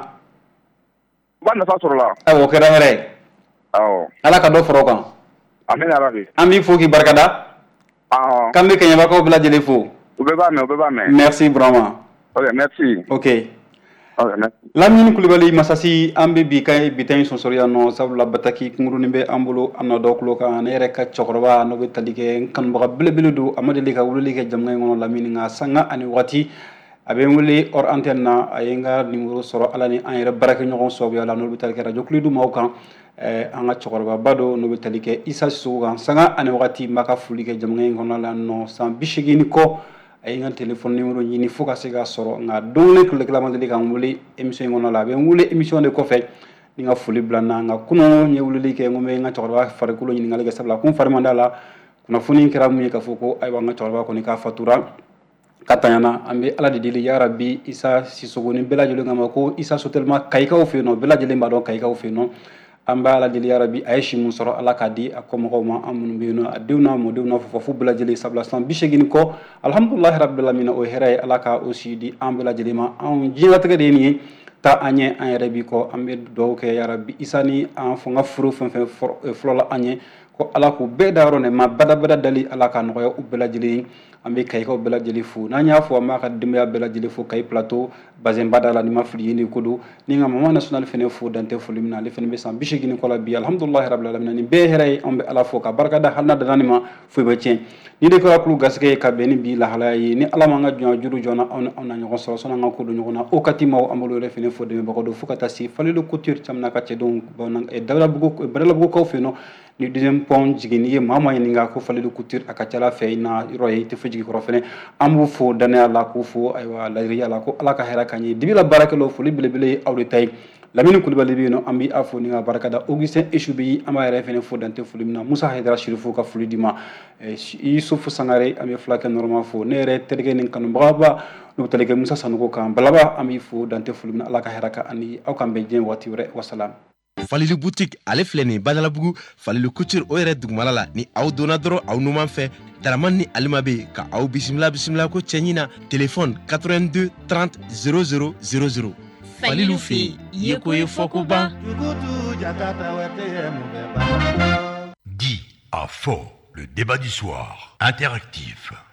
o b'a nafa sɔrɔ la
awɔ o kɛra hɛrɛ ye
awɔ
ala ka dɔ fara o kan
amina yarabi
an b'i fo k'i barikada
awɔ
k'an bɛ kɛɲɛbagaw bɛɛ lajɛlen fo
u bɛɛ b'a mɛn u bɛɛ b'a mɛn
merci Burama
ok merci
ok
ok merci
Lamini Kulibali Masasi an bɛ bi ka bi ta in sɔnsɔrɔ yan nɔ sabula bataki kunkurunin bɛ an bolo an nɔ dɔ kulo kan ne yɛrɛ ka cɛkɔrɔba n'o bɛ tali kɛ n kanubaga belebele don a ma deli ka wulili kɛ jamana in kɔnɔ Lamini nka sanga ani wagati a bɛ n wele hors antenne na a ye n ka nimero sɔrɔ ala ni an yɛrɛ baarakɛɲɔgɔn sababuya la n'o bɛ tali kɛ radio Kulidu maaw kan an ka cɛkɔrɔba don n'o bɛ tali kɛ Isa Sisoko kan sanga ani wagati n b'a ka foli kɛ jamana in kɔnɔ la nɔ san bi seegin ni kɔ a ye n ka téléphone numéro ɲini fo ka se k'a sɔrɔ nka don ne tile kelen ma deli ka n wele émission in kɔnɔ la a bɛ n wele émission de kɔfɛ ni ka foli bila n na nka kunun n ye weleli kɛ n ko n bɛ n ka cɛkɔrɔba farikolo ɲininkali kɛ sabula kun fari man d'a la kunnafoni kɛra mun ye k'a fɔ ko ayiwa an ka cɛkɔrɔba kɔni k'a fatura ka tanyana an bɛ ala de deli ya rabi Isa Sisogo ni bɛɛ lajɛlen kama ko Isa Sotelma Kayikaw fɛ yen nɔ bɛɛ lajɛlen b'a dɔn Kayikaw fɛ yen nɔ an bɛ ala deli ya rabi a ye si mun sɔrɔ ala k'a di a kɔmɔgɔw ma an minnu bɛ yen nɔ a denw n'a mɔdenw n'a fɔ fu bɛɛ lajɛlen sabula san bi seegin kɔ alhamdulilahi rabbil alamin o ye hɛrɛ ye ala ka o si di an bɛɛ lajɛlen ma anw diɲɛlatigɛ de ye nin ye taa an ɲɛ an yɛrɛ bi kɔ an bɛ dugawu kɛ ya rabi Isa ni an fɔ n ka furu fɛn fɛn fɔlɔ la an ye ko ala k'u bɛɛ da yɔrɔ ne ma badabada dali ala ka nɔgɔya u bɛɛ lajɛlen an bɛ Kayikaw bɛɛ lajɛlen fo n'an y'a fɔ an b'a ka denbaya bɛɛ lajɛlen fo Kayi plateau bazin bada la ni ma fili ye ni ko don ni nka mama national fɛnɛ fo dantɛ foli min na ale fɛnɛ bɛ san bi seegin kɔ la bi alhamdulilahi rabbil alamin ni bɛɛ hɛrɛ ye an bɛ ala fo ka barika da hali n'a danna nin ma foyi bɛ tiɲɛ ni de kɛra kulu gasigɛ ye ka bɛn ni bi lahalaya ye ni ala m'an ka jɔnya juru jɔna aw ni aw na ɲɔgɔn sɔrɔ sɔnni an ka ko don ɲɔgɔn na o kati maaw an b'olu yɛrɛ fɛnɛ fo dɛmɛbagaw don fo ka taa se Falilu Couture camina ka cɛdenw Badalabugu fɛ yen nɔ ni deuxième pont jiginni ye maa o maa ɲininka ko Falilu Couture a ka ca ala fɛ i na yɔrɔ ye i tɛ foyi jigin kɔrɔ fɛnɛ an b'u fo danaya la k'u fo ayiwa ladiriya la ko ala ka hɛrɛ k'an ye dibi la baarakɛlaw foli belebele ye aw de ta ye Lamini Kulibali bɛ yen nɔ an bɛ a fo ni ka barika da Augustin Echubi an b'a yɛrɛ fɛnɛ fo dantɛ foli min na Musa Hayidara Sirifu ka foli di ma Yusufu Sangare an bɛ fulakɛ nɔrɔma fo ne yɛrɛ terikɛ ni kanubagaba n'o tali kɛ Musa Sanogo kan Balaba an bɛ fo dantɛ foli min na ala ka hɛrɛ k'an ni aw kan bɛn diɲɛ waati wɛrɛ wasalam.
Falilu boutique ale filɛ nin Badalabugu Falilu Couture o yɛrɛ dugumala la ni aw donna dɔrɔn aw numan fɛ Daraman ni Alima bɛ ka aw bisimila bisimila ko cɛ ɲina téléphone quatre-vingt-deux trente zéro zéro zéro zéro Falilu fɛ ye ko ye fɔ ko ban.
Dit à fond, le débat du soir interactif.